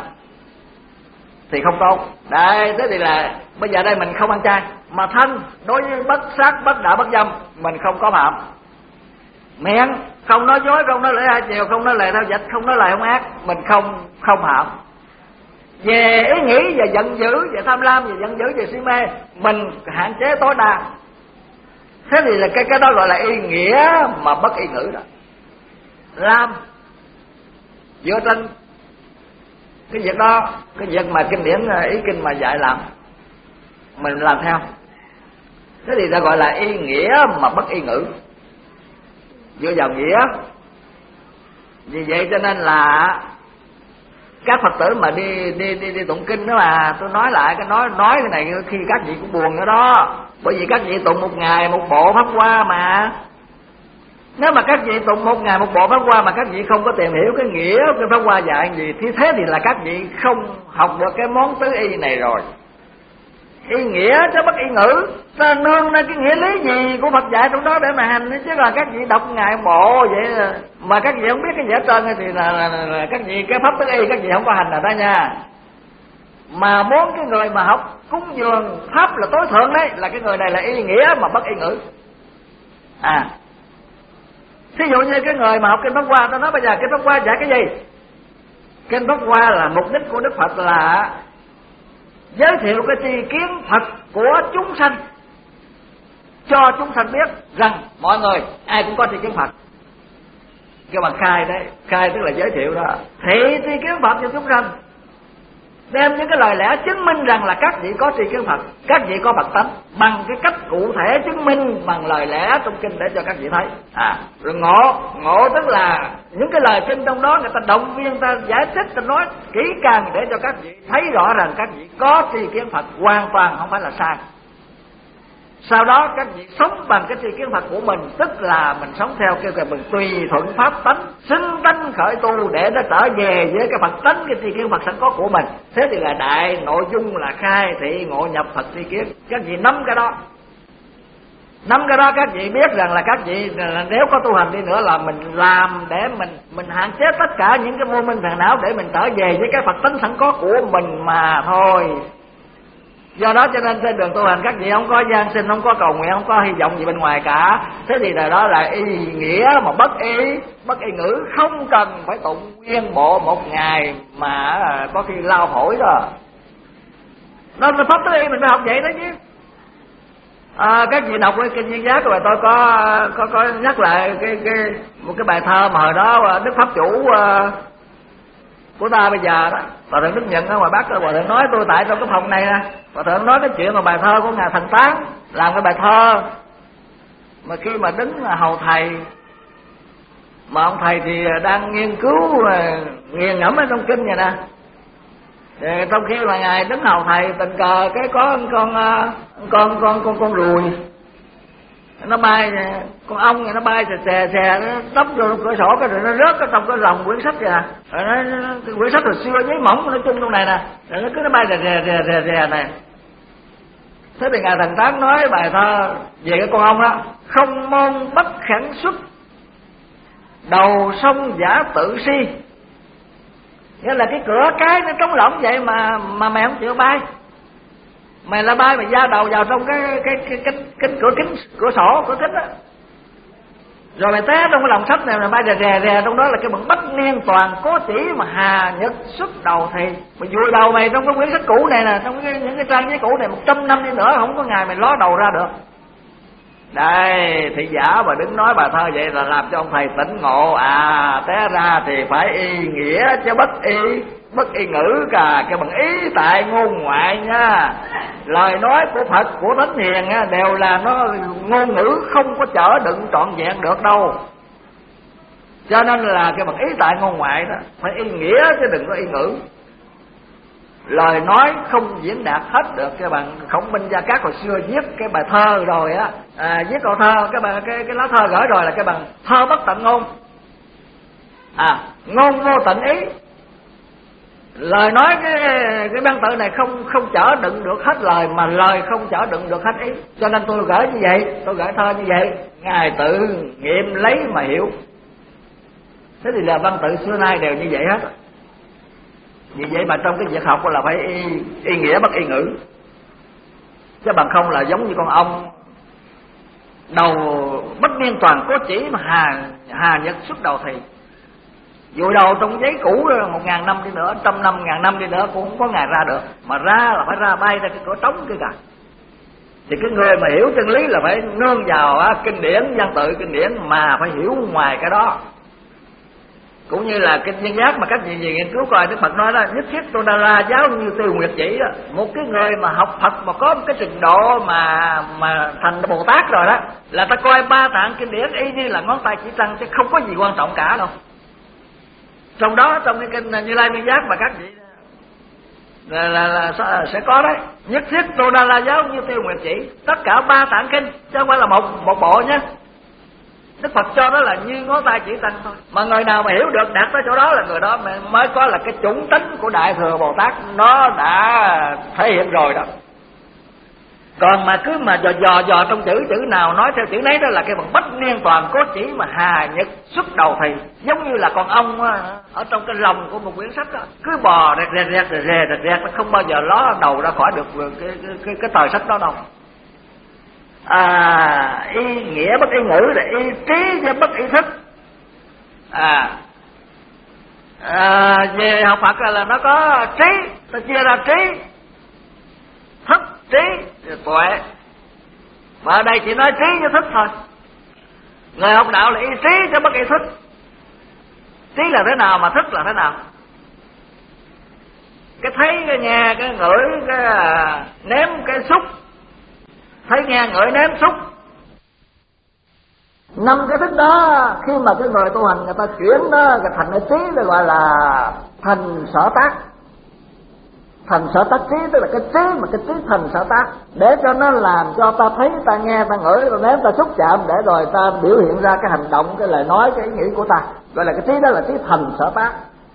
thì không tốt. Đây, thế thì là bây giờ đây mình không ăn chay mà thân đối với bất sát, bất đạo, bất dâm mình không có phạm. Miệng không nói dối, không nói lời hai chiều, không nói lời thao dịch, không nói lời không ác, mình không không phạm. Về ý nghĩ, về giận dữ, về tham lam, về giận dữ, về si mê mình hạn chế tối đa. Thế thì là cái cái đó gọi là ý nghĩa mà bất ý ngữ đó. Làm dựa trên cái việc đó, cái việc mà kinh điển ý kinh mà dạy làm mình làm theo. Thế thì ta gọi là ý nghĩa mà bất ý ngữ, dựa vào nghĩa. Vì vậy cho nên là các Phật tử mà đi đi đi, đi tụng kinh đó, mà tôi nói lại cái nói nói cái này khi các vị cũng buồn nữa đó. Bởi vì các vị tụng một ngày một bộ pháp hoa mà. Nếu mà các vị tụng một ngày một bộ pháp hoa mà các vị không có tìm hiểu cái nghĩa cái pháp hoa dạy gì, thì thế thì là các vị không học được cái món tứ y này rồi. Ý nghĩa chứ bất ý ngữ, ta nương lên cái nghĩa lý gì của Phật dạy trong đó để mà hành. Chứ là các vị đọc ngày bộ vậy mà các vị không biết cái gì hết trơn thì là, là, là, là các vị cái pháp tứ y các vị không có hành là đó nha. Mà muốn cái người mà học cúng dường pháp là tối thượng đấy, là cái người này là ý nghĩa mà bất ý ngữ. À thí dụ như cái người mà học kinh Pháp Hoa, tôi nói bây giờ kinh Pháp Hoa dạy cái gì? Kinh Pháp Hoa là mục đích của Đức Phật là giới thiệu cái tri kiến thật của chúng sanh, cho chúng sanh biết rằng mọi người ai cũng có tri kiến Phật. Cái bằng khai đấy, khai tức là giới thiệu đó, thị tri kiến Phật cho chúng sanh, đem những cái lời lẽ chứng minh rằng là các vị có tri kiến Phật, các vị có Phật tánh, bằng cái cách cụ thể chứng minh bằng lời lẽ trong kinh để cho các vị thấy. À, rồi ngộ, ngộ tức là những cái lời kinh trong đó người ta động viên, ta giải thích, ta nói kỹ càng để cho các vị thấy rõ rằng các vị có tri kiến Phật hoàn toàn không phải là sai. Sau đó các vị sống bằng cái tri kiến Phật của mình, tức là mình sống theo kêu gọi mình tùy thuận pháp tánh, xưng tánh khởi tu để nó trở về với cái Phật tánh, cái tri kiến Phật sẵn có của mình. Thế thì là đại nội dung là khai thị ngộ nhập Phật tri kiến. Các vị nắm cái đó, nắm cái đó các vị biết rằng là các vị là nếu có tu hành đi nữa là mình làm để mình mình hạn chế tất cả những cái vô minh phiền não để mình trở về với cái Phật tánh sẵn có của mình mà thôi. Do đó cho nên trên đường tu hành các vị không có gian sinh, không có cầu nguyện, không có hy vọng gì bên ngoài cả. Thế thì là đó là y nghĩa mà bất y, bất y ngữ, không cần phải tụng nguyên bộ một ngày mà có khi lao phổi đó. Nó là pháp tới y mình phải học vậy đó chứ. À, các vị đọc cái kinh Viên Giác rồi tôi có có có nhắc lại cái cái một cái bài thơ mà hồi đó Đức Pháp Chủ uh, của ta bây giờ đó, Hòa thượng Đức Nhận ở ngoài Bắc đó, Hòa thượng nói tôi tại trong cái phòng này nè, Hòa thượng nói cái chuyện mà bài thơ của ngài Thành Tán, làm cái bài thơ mà khi mà đứng hầu thầy, mà ông thầy thì đang nghiên cứu nghiền ngẫm ở trong kinh vậy nè. Thì trong khi mà ngài đứng hầu thầy, tình cờ cái có con con con con con ruồi nó bay, con ong này nó bay xè xè xè nó đắp vô cửa sổ cái rồi nó rớt ở trong cái lòng quyển sách vậy à. Rồi nó, nó cái quyển sách hồi xưa giấy mỏng nói chung trong này nè, rồi nó cứ nó bay rè rè rè rè rè này. Thế thì ngài Thành Tán nói bài thơ về cái con ong đó: không môn bất khẳng xuất, đầu sông giả tự si. Nghĩa là cái cửa cái nó trống lỏng vậy mà mà mày không chịu bay, mày là bay mày da đầu vào trong cái cái cái cái, cái cửa kính, cửa sổ, cửa kính đó, rồi mày té trong cái lòng sách này, mày bay rè rè rè trong đó là cái bằng bất niên toàn cố chỉ mà hà nhật xuất đầu thì mày vùi đầu mày trong cái quyển sách cũ này nè, trong cái, những cái trang giấy cũ này một trăm năm đi nữa không có ngày mày ló đầu ra được. Đây thị giả mà đứng nói bài thơ vậy là làm cho ông thầy tỉnh ngộ. À té ra thì phải y nghĩa chứ bất y bất y ngữ cả, cái bằng ý tại ngôn ngoại nha. Lời nói của Phật, của Thánh Hiền á, đều là nó ngôn ngữ không có chở đựng trọn vẹn được đâu. Cho nên là cái bằng ý tại ngôn ngoại đó phải y nghĩa chứ đừng có y ngữ. Lời nói không diễn đạt hết được. Cái bạn Khổng Minh Gia Cát hồi xưa viết cái bài thơ rồi á, à, viết câu thơ, cái bài cái cái lá thơ gửi rồi là cái bằng thơ bất tận ngôn, à ngôn vô tận ý. Lời nói cái cái văn tự này không không chở đựng được hết lời, mà lời không chở đựng được hết ý. Cho nên tôi gửi như vậy, tôi gửi thơ như vậy, ngài tự nghiệm lấy mà hiểu. Thế thì là văn tự xưa nay đều như vậy hết. Vì vậy mà trong cái việc học là phải y, y nghĩa bất y ngữ, chứ bằng không là giống như con ong đầu bất niên toàn cố chỉ mà hà hà nhật xuất đầu thì vùi đầu trong giấy cũ một ngàn năm đi nữa, trăm năm ngàn năm đi nữa cũng không có ngày ra được, mà ra là phải ra bay ra cái cửa trống kia cả. Thì cái người mà hiểu chân lý là phải nương vào á, kinh điển, văn tự kinh điển mà phải hiểu ngoài cái đó. Cũng như là kinh Viên Giác mà các vị gì nghiên cứu coi, Đức Phật nói đó, nhất thiết tôi đa la giáo như Tiêu Nguyệt chỉ đó. Một cái người mà học Phật mà có một cái trình độ mà mà thành Bồ Tát rồi đó, là ta coi ba tạng kinh điển y như là ngón tay chỉ trăng, chứ không có gì quan trọng cả đâu. Trong đó trong cái kinh Như Lai Viên Giác mà các vị là, là, là, là sẽ có đấy, nhất thiết tôi đa la giáo như Tiêu Nguyệt chỉ, tất cả ba tạng kinh chứ không phải là một một bộ nhé. Đức Phật cho đó là như ngón tay chỉ tăng thôi. Mà người nào mà hiểu được đạt tới chỗ đó là người đó mới có là cái chủng tính của Đại Thừa Bồ Tát, nó đã thể hiện rồi đó. Còn mà cứ mà dò dò dò trong chữ chữ nào nói theo chữ nấy đó là cái bằng bất niên toàn cố chỉ mà hà nhật xuất đầu thì giống như là con ong ở trong cái lòng của một quyển sách đó, cứ bò rẹt rẹt rẹt rẹt rẹt rẹt, nó không bao giờ ló đầu ra khỏi được cái cái cái, cái tờ sách đó đâu. À, y nghĩa bất y ngữ là y trí chứ bất y thức. À, à về học Phật là, là nó có trí, ta chia ra trí, thức, trí, tuệ. Mà ở đây chỉ nói trí với thức thôi. Người học đạo là y trí chứ bất y thức. Trí là thế nào mà thức là thế nào? Cái thấy, cái nghe, cái ngửi, cái nếm, cái xúc, thấy nghe ngửi nếm xúc, năm cái thức đó khi mà cái người tu hành người ta chuyển nó thành cái trí, nó gọi là thành sở tác. Thành sở tác trí, tức là cái trí mà cái trí thành sở tác, để cho nó làm cho ta thấy, ta nghe, ta ngửi, ta nếm, ta xúc chạm, để rồi ta biểu hiện ra cái hành động, cái lời nói, cái ý nghĩ của ta, gọi là cái trí đó là trí thành sở tác.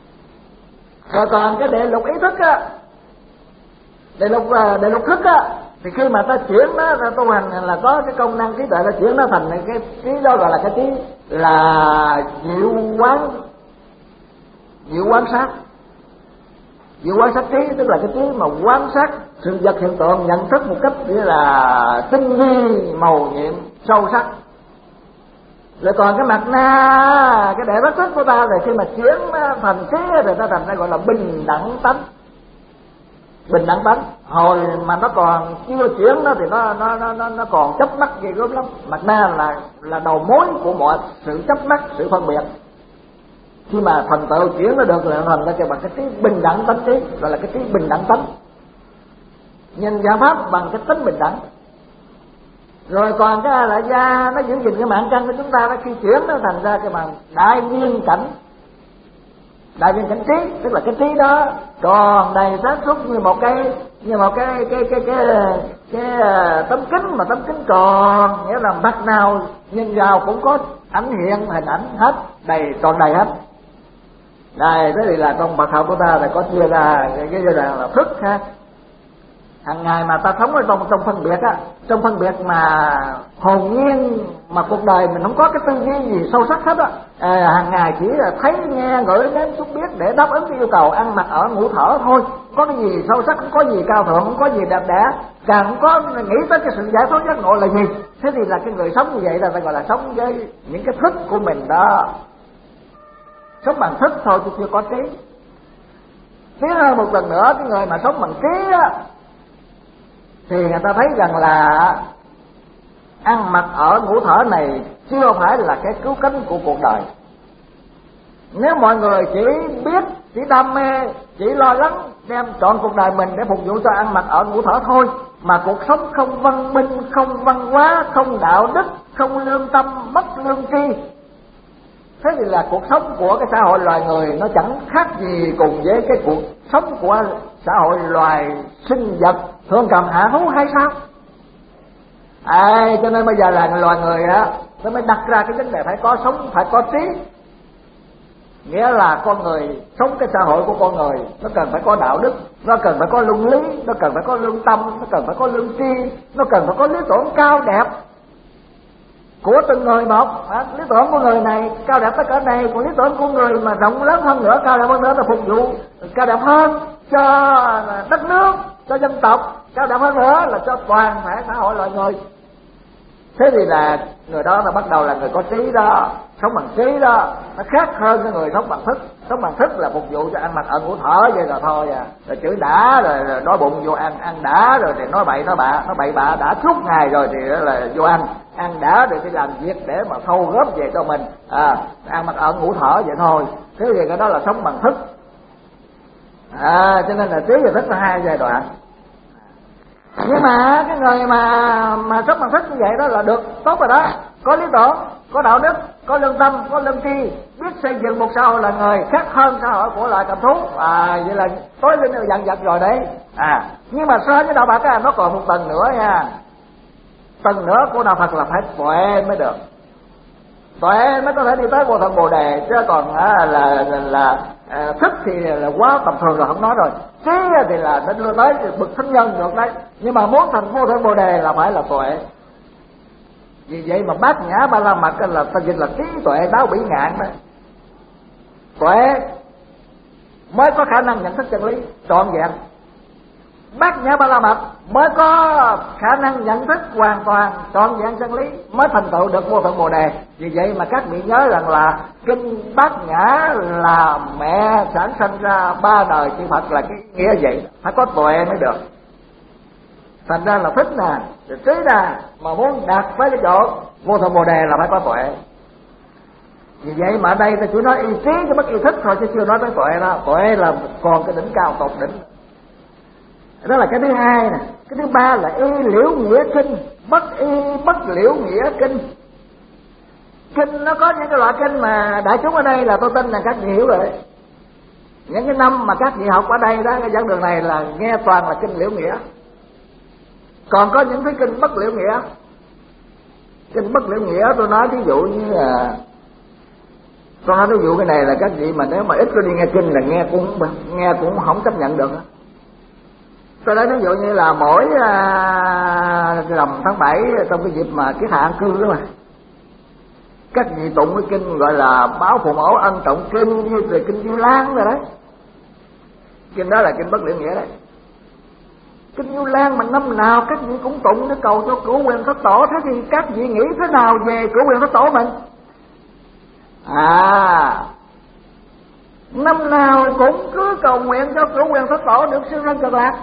Rồi còn cái đệ lục ý thức á, đệ lục đệ lục thức á, thì khi mà ta chuyển nó ra tu hành là có cái công năng trí tuệ, ta chuyển nó thành cái trí đó gọi là cái trí là diệu quán, diệu quán sát. Diệu quan sát trí tức là cái trí mà quan sát sự vật hiện tượng, nhận thức một cách nghĩa là tinh vi, màu nhiệm, sâu sắc. Rồi còn cái mặt na, cái đệ bất thức của ta, rồi khi mà chuyển thành trí thì ta thành ra gọi là bình đẳng tánh. Bình đẳng tánh, hồi mà nó còn chưa chuyển đó thì nó nó nó nó, nó còn chấp mắc ghê gớm lắm. Mặt na là là đầu mối của mọi sự chấp mắc, sự phân biệt. Khi mà thành tựu chuyển nó được là thành ra cho bằng cái trí bình đẳng tánh trí, gọi là cái trí bình đẳng tánh, nhìn dạng pháp bằng cái tính bình đẳng. Rồi còn cái là gia nó giữ gìn cái mạng căn của chúng ta đó, khi chuyển nó thành ra cái bằng đại viên cảnh, đại viên cảnh trí, tức là cái trí đó còn đầy sáng suốt như một cái như một cái cái cái cái cái, cái tấm kính, mà tấm kính còn nghĩa là mặt nào nhìn vào cũng có ảnh hiện hình ảnh hết, đầy tròn đầy hết. Đây, thế thì là trong Phật học của ta là có chia ra cái, cái giai đoạn là thức ha. Hàng ngày mà ta sống ở trong trong phân biệt á, trong phân biệt mà hồn nhiên, mà cuộc đời mình không có cái tư duy gì sâu sắc hết á. À, hàng ngày chỉ là thấy nghe ngửi nếm xúc biết để đáp ứng cái yêu cầu ăn mặc ở ngủ thở thôi, không có cái gì sâu sắc, không có gì cao thượng, không có gì đẹp đẽ, càng không có nghĩ tới cái sự giải thoát giác ngộ là gì. Thế thì là cái người sống như vậy là phải gọi là sống với những cái thức của mình đó, sống bằng thức thôi chứ chưa có trí. Tiến hơn một lần nữa, cái người mà sống bằng trí á thì người ta thấy rằng là ăn mặc ở ngủ thở này chưa phải là cái cứu cánh của cuộc đời. Nếu mọi người chỉ biết, chỉ đam mê, chỉ lo lắng đem trọn cuộc đời mình để phục vụ cho ăn mặc ở ngủ thở thôi, mà cuộc sống không văn minh, không văn hóa, không đạo đức, không lương tâm, mất lương tri, thế thì là cuộc sống của cái xã hội loài người nó chẳng khác gì cùng với cái cuộc sống của xã hội loài sinh vật thượng cầm hạ thú hay sao? À, cho nên bây giờ là loài người á, nó mới đặt ra cái vấn đề phải có sống, phải có trí. Nghĩa là con người sống cái xã hội của con người, nó cần phải có đạo đức, nó cần phải có luân lý, nó cần phải có lương tâm, nó cần phải có lương tri, nó cần phải có lý tưởng cao đẹp của từng người một. À, lý tưởng của người này cao đẹp tới cỡ này, còn lý tưởng của người mà rộng lớn hơn nữa, cao đẹp hơn nữa là phục vụ cao đẹp hơn cho đất nước, cho dân tộc, cao đẹp hơn nữa là cho toàn thể xã hội loài người. Thế thì là người đó là bắt đầu là người có trí đó, sống bằng trí đó, nó khác hơn cái người sống bằng thức. Sống bằng thức là phục vụ cho ăn mặc ở ngủ thở vậy là thôi à, rồi chửi đã, rồi, rồi đói bụng vô ăn, ăn đã, rồi thì nói bậy nói bạ, nói bậy bạ đã suốt ngày rồi thì là vô ăn, ăn đã rồi thì làm việc để mà thâu góp về cho mình, à, ăn mặc ở ngủ thở vậy thôi. Thế thì cái đó là sống bằng thức. À, cho nên là trí và thức là hai giai đoạn. Nhưng mà cái người mà mà sống bằng thức như vậy đó là được tốt rồi đó, có lý tưởng, có đạo đức, có lương tâm, có lương tri, biết xây dựng một xã hội là người khác hơn xã hội của loài cầm thú. À, vậy là tối lên dần dần rồi đấy. À, nhưng mà so với đạo Phật á, nó còn một tầng nữa nha. Tầng nữa của đạo Phật là phải tuệ mới được, tuệ mới có thể đi tới vô thượng Bồ Đề, chứ còn à, là là, là à, thức thì là quá tầm thường rồi không nói rồi. Trí thì là đến đưa tới bậc thánh nhân được đấy, nhưng mà muốn thành vô thượng Bồ Đề là phải là tuệ. Vì vậy mà Bát Nhã Ba La Mật là ta dịch là trí tuệ đáo bỉ ngạn đấy. Tuệ mới có khả năng nhận thức chân lý trọn vẹn. Bát Nhã Ba La Mật mới có khả năng nhận thức hoàn toàn trọn vẹn chân lý, mới thành tựu được vô thượng Bồ Đề. Vì vậy mà các vị nhớ rằng là kinh Bát Nhã là mẹ sản sinh ra ba đời chư Phật, là cái nghĩa vậy, phải có tuệ mới được. Thành ra là thích nè, trí nè, mà muốn đạt tới cái chỗ vô thượng Bồ Đề là phải có tuệ. Vì vậy mà ở đây ta chỉ nói ý trí cho mất ý thức thôi, chứ chưa nói tới tuệ đó. Tuệ là còn cái đỉnh cao tột đỉnh. Đó là cái thứ hai nè. Cái thứ ba là y liễu nghĩa kinh, bất y bất liễu nghĩa kinh. Kinh nó có những cái loại kinh mà đại chúng ở đây là tôi tin là các vị hiểu rồi. Những cái năm mà các vị học ở đây đó, cái giảng đường này là nghe toàn là kinh Liễu Nghĩa. Còn có những cái kinh Bất Liễu Nghĩa. Kinh Bất Liễu Nghĩa tôi nói ví dụ như là, tôi nói ví dụ cái này là các vị mà nếu mà ít có đi nghe kinh là nghe cũng nghe cũng không chấp nhận được. Tôi nói ví dụ như là mỗi à, rằm tháng bảy trong cái dịp mà cái hạ an cư đó mà, các vị tụng cái kinh gọi là Báo Phụ Mẫu Ân Trọng Kinh, như về kinh Du Lan rồi đấy. Kinh đó là kinh Bất Liễu Nghĩa đấy. Kinh Du Lan mà năm nào các vị cũng tụng để cầu cho cửu quyền thất tổ. Thế thì các vị nghĩ thế nào về cửu quyền thất tổ mình? À, năm nào cũng cứ cầu nguyện cho cửu quyền thất tổ được siêu sanh cực lạc.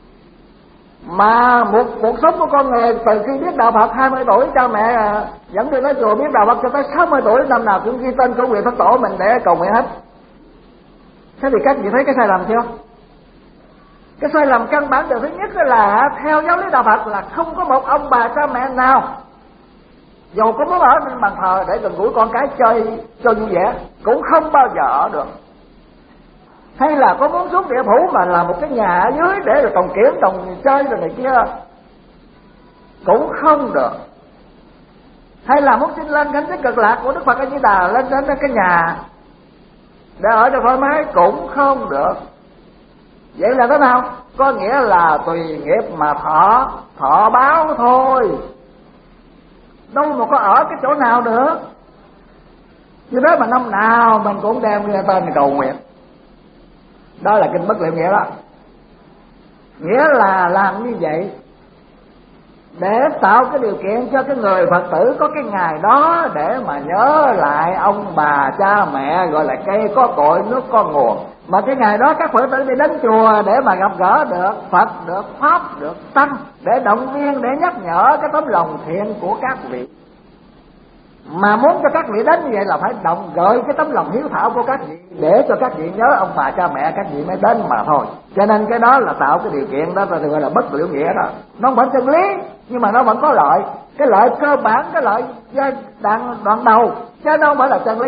Mà một cuộc sống của con người từ khi biết đạo Phật hai mươi tuổi, cha mẹ dẫn đi nói chùa biết đạo Phật cho tới sáu mươi tuổi, năm nào cũng ghi tên cửu quyền thất tổ mình để cầu nguyện hết. Thế thì các vị thấy cái sai lầm chưa? Cái sai lầm căn bản điều thứ nhất là theo giáo lý đạo Phật là không có một ông bà cha mẹ nào dù có muốn ở bên bàn thờ để gần gũi con cái chơi cho vui vẻ cũng không bao giờ ở được. Hay là có muốn xuống địa phủ mà làm một cái nhà ở dưới để rồi trồng kiển trồng chơi rồi này kia cũng không được. Hay là muốn xin lên cánh giới cực lạc của Đức Phật A Di Đà lên đến cái nhà để ở cho thoải mái cũng không được. Vậy là thế nào? Có nghĩa là tùy nghiệp mà thọ, thọ báo thôi, đâu mà có ở cái chỗ nào được. Như thế mà năm nào mình cũng đem ra tên cầu nguyện. Đó là kinh Bất Liễu Nghĩa đó. Nghĩa là làm như vậy để tạo cái điều kiện cho cái người Phật tử có cái ngày đó để mà nhớ lại ông bà cha mẹ, gọi là cây có cội nước có nguồn. Mà cái ngày đó các Phật tử đi đến chùa để mà gặp gỡ được Phật, được Pháp, được Tăng, để động viên, để nhắc nhở cái tấm lòng thiện của các vị. Mà muốn cho các vị đến như vậy là phải động gợi cái tấm lòng hiếu thảo của các vị để cho các vị nhớ ông bà cha mẹ các vị mới đến mà thôi. Cho nên cái đó là tạo cái điều kiện đó, ta gọi là Bất Liễu Nghĩa đó. Nó vẫn chân lý nhưng mà nó vẫn có lợi. Cái lợi cơ bản, cái lợi đoạn, đoạn đầu chứ nó không phải là chân lý.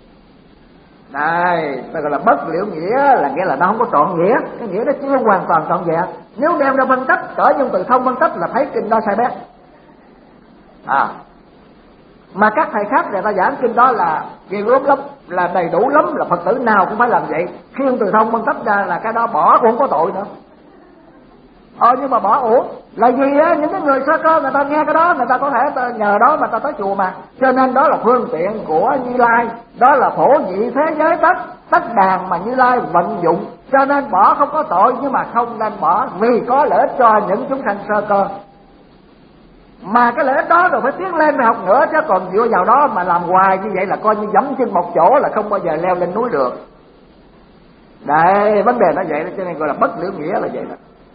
Này, ta gọi là Bất Liễu Nghĩa là nghĩa là nó không có trọn nghĩa. Cái nghĩa đó chưa hoàn toàn trọn vẹn. Nếu đem ra phân tích, cỡ dung từ không phân tích là thấy kinh đó sai bét. À, mà các thầy khác người ta giảng kinh đó là ghiền lắm lắm, là đầy đủ lắm, là Phật tử nào cũng phải làm vậy. Khi ông từ thông phân tích ra là cái đó bỏ cũng không có tội nữa. Ờ nhưng mà bỏ uổng là gì á? Những cái người sơ cơ người ta nghe cái đó, người ta có thể nhờ đó mà ta tới chùa mà. Cho nên đó là phương tiện của Như Lai, đó là phổ dị thế giới tất, tất đàn mà Như Lai vận dụng. Cho nên bỏ không có tội, nhưng mà không nên bỏ vì có lợi ích cho những chúng sanh sơ cơ. Mà cái lợi ích đó rồi phải tiến lên phải học nữa, chứ còn dựa vào đó mà làm hoài như vậy là coi như dẫm trên một chỗ là không bao giờ leo lên núi được. Đây, vấn đề nó vậy đó, cho nên gọi là Bất Liễu Nghĩa là vậy đó.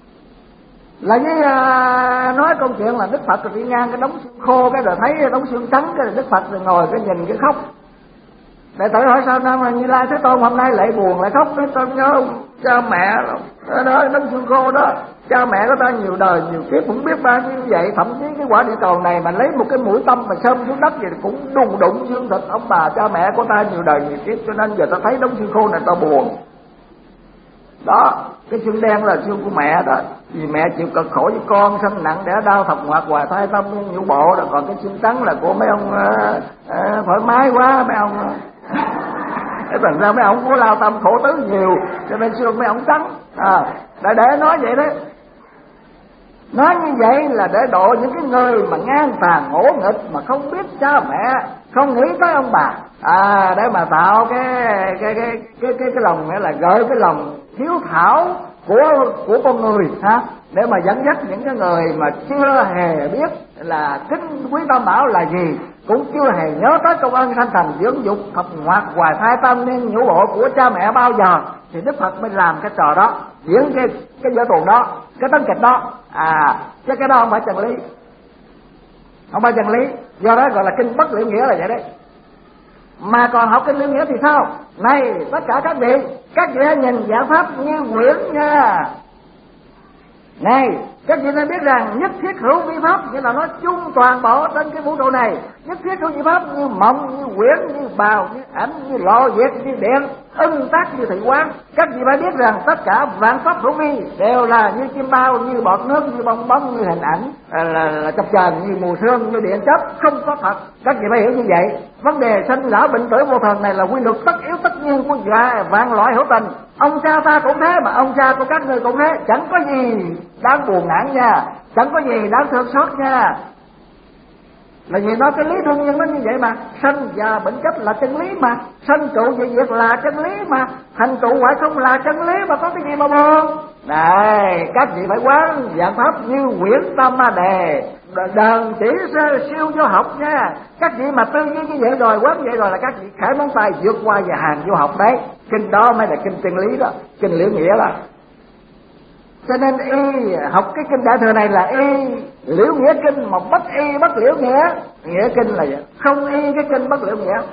Là như à, nói câu chuyện là Đức Phật rồi đi ngang cái đống xương khô, cái rồi thấy đống xương trắng, cái rồi Đức Phật rồi ngồi cái nhìn cái khóc. Đệ tử hỏi sao năm là Như Lai Thế Tôn hôm nay lại buồn lại khóc? Thế Tôn nhớ cha mẹ đó, đó đống xương khô đó, cha mẹ của ta nhiều đời nhiều kiếp cũng biết bao nhiêu vậy, thậm chí cái quả địa cầu này mà lấy một cái mũi tâm mà xâm xuống đất vậy cũng đùng đụng xương thịt ông bà cha mẹ của ta nhiều đời nhiều kiếp, cho nên giờ ta thấy đống xương khô này ta buồn. Đó, cái xương đen là xương của mẹ đó, vì mẹ chịu cực khổ với con, sanh nặng đẻ đau thập ngoạc hoài thai tâm nhũ bộ đó. Còn cái xương trắng là của mấy ông uh, uh, thoải mái quá, mấy ông cái thành ra mấy ông có lao tâm khổ tứ nhiều, cho nên xương mấy ông trắng. À, để để nói vậy đấy. Nói như vậy là để độ những cái người mà ngang tàn ngỗ nghịch, mà không biết cha mẹ, không nghĩ tới ông bà, à, để mà tạo cái cái cái cái cái, cái lòng nghĩa là gợi cái lòng hiếu thảo của của con người ha, để mà dẫn dắt những cái người mà chưa hề biết là kính quý tam bảo là gì, cũng chưa hề nhớ tới công ơn sanh thành dưỡng dục thập ngoạc hoài thai tâm nên nhũ bộ của cha mẹ bao giờ, thì Đức Phật mới làm cái trò đó, diễn cái cái vở tuồng đó, cái tấn kịch đó. À, chứ cái đó không phải chân lý, không phải chân lý. Do đó gọi là kinh Bất Liễu Nghĩa là vậy đấy. Mà còn học kinh Liễu Nghĩa thì sao? Này tất cả các vị, các vị hãy nhìn giảng pháp như quyển nha. Này, các vị nên biết rằng nhất thiết hữu vi pháp, nghĩa là nó chung toàn bộ trên cái vũ trụ này. Nhất thiết hữu vi pháp như mộng, như quyển, như bào, như ảnh, như lò việt, như điện, ưng tác, như thị quán. Các vị phải biết rằng tất cả vạn pháp hữu vi đều là như chim bao, như bọt nước, như bong bóng, như hình ảnh, là, là, là chập chờn, như mù sương, như điện chấp, không có thật. Các vị phải hiểu như vậy. Vấn đề sanh lão bệnh tử vô thường này là quy luật tất yếu tất nhiên của vạn loại hữu tình. Ông cha ta cũng thế, mà ông cha của các ngươi cũng thế. Chẳng có gì đáng buồn nản nha, chẳng có gì đáng thương xót nha. Là vì nó cái lý thương nhiên nó như vậy mà. Sanh già bệnh chết là chân lý mà. Sanh trụ dị diệt là chân lý mà. Thành trụ hoại không là chân lý mà, có cái gì mà buồn. Này, các vị phải quán vạn pháp như quyển tâm ma đề, đờn chỉ sơ siêu vô học nha. Các vị mà tư duy như vậy rồi, quán vậy rồi là các vị khải móng tay vượt qua và hàng vô học đấy. Kinh đó mới là kinh chân lý đó, kinh liễu nghĩa đó. Cho nên y học cái kinh Đại Thừa này là y liễu nghĩa kinh, mà bất y bất liễu nghĩa. Nghĩa kinh là vậy, không y cái kinh bất liễu nghĩa.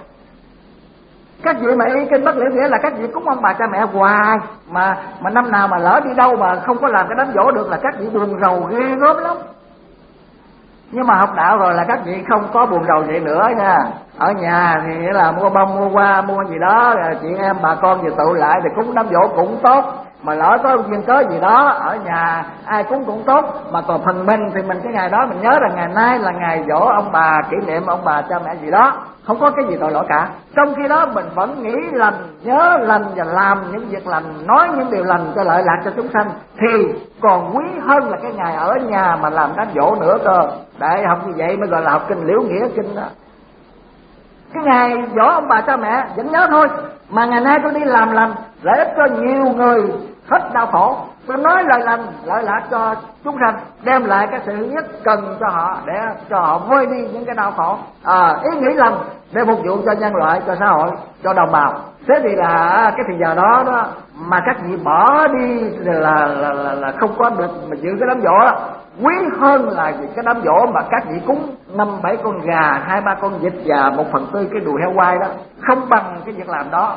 Các vị mà y kinh bất liễu nghĩa là các vị cúng ông bà cha mẹ hoài, mà mà năm nào mà lỡ đi đâu mà không có làm cái đám dỗ được là các vị buồn rầu ghê gớm lắm. Nhưng mà học đạo rồi là các vị không có buồn rầu vậy nữa nha. Ở nhà thì là mua bông mua hoa mua gì đó, chị em bà con về tụ lại thì cúng đám dỗ cũng tốt. Mà lỡ có duyên cớ gì đó ở nhà ai cúng cũng tốt. Mà còn phần mình thì mình cái ngày đó mình nhớ rằng ngày nay là ngày dỗ ông bà, kỷ niệm ông bà cha mẹ gì đó, không có cái gì tội lỗi cả. Trong khi đó mình vẫn nghĩ lành, nhớ lành và làm những việc lành, nói những điều lành cho lợi lạc cho chúng sanh, thì còn quý hơn là cái ngày ở nhà mà làm đám dỗ nữa cơ. Đại học như vậy mới gọi là học kinh liễu nghĩa kinh đó. Cái ngày dỗ ông bà cha mẹ vẫn nhớ thôi, mà ngày nay tôi đi làm lành lợi ích cho nhiều người hết đau khổ, tôi nói lời lành lợi lạc cho chúng sanh, đem lại cái sự nhất cần cho họ để cho họ vơi đi những cái đau khổ. À, ý nghĩ lành để phục vụ cho nhân loại, cho xã hội, cho đồng bào. Thế thì là cái thì giờ đó đó mà các vị bỏ đi là là là, là không có được mà giữ cái đám dỗ đó. Quý hơn là cái đám dỗ mà các vị cúng năm bảy con gà, hai ba con vịt và một phần tư cái đùi heo quay đó, không bằng cái việc làm đó.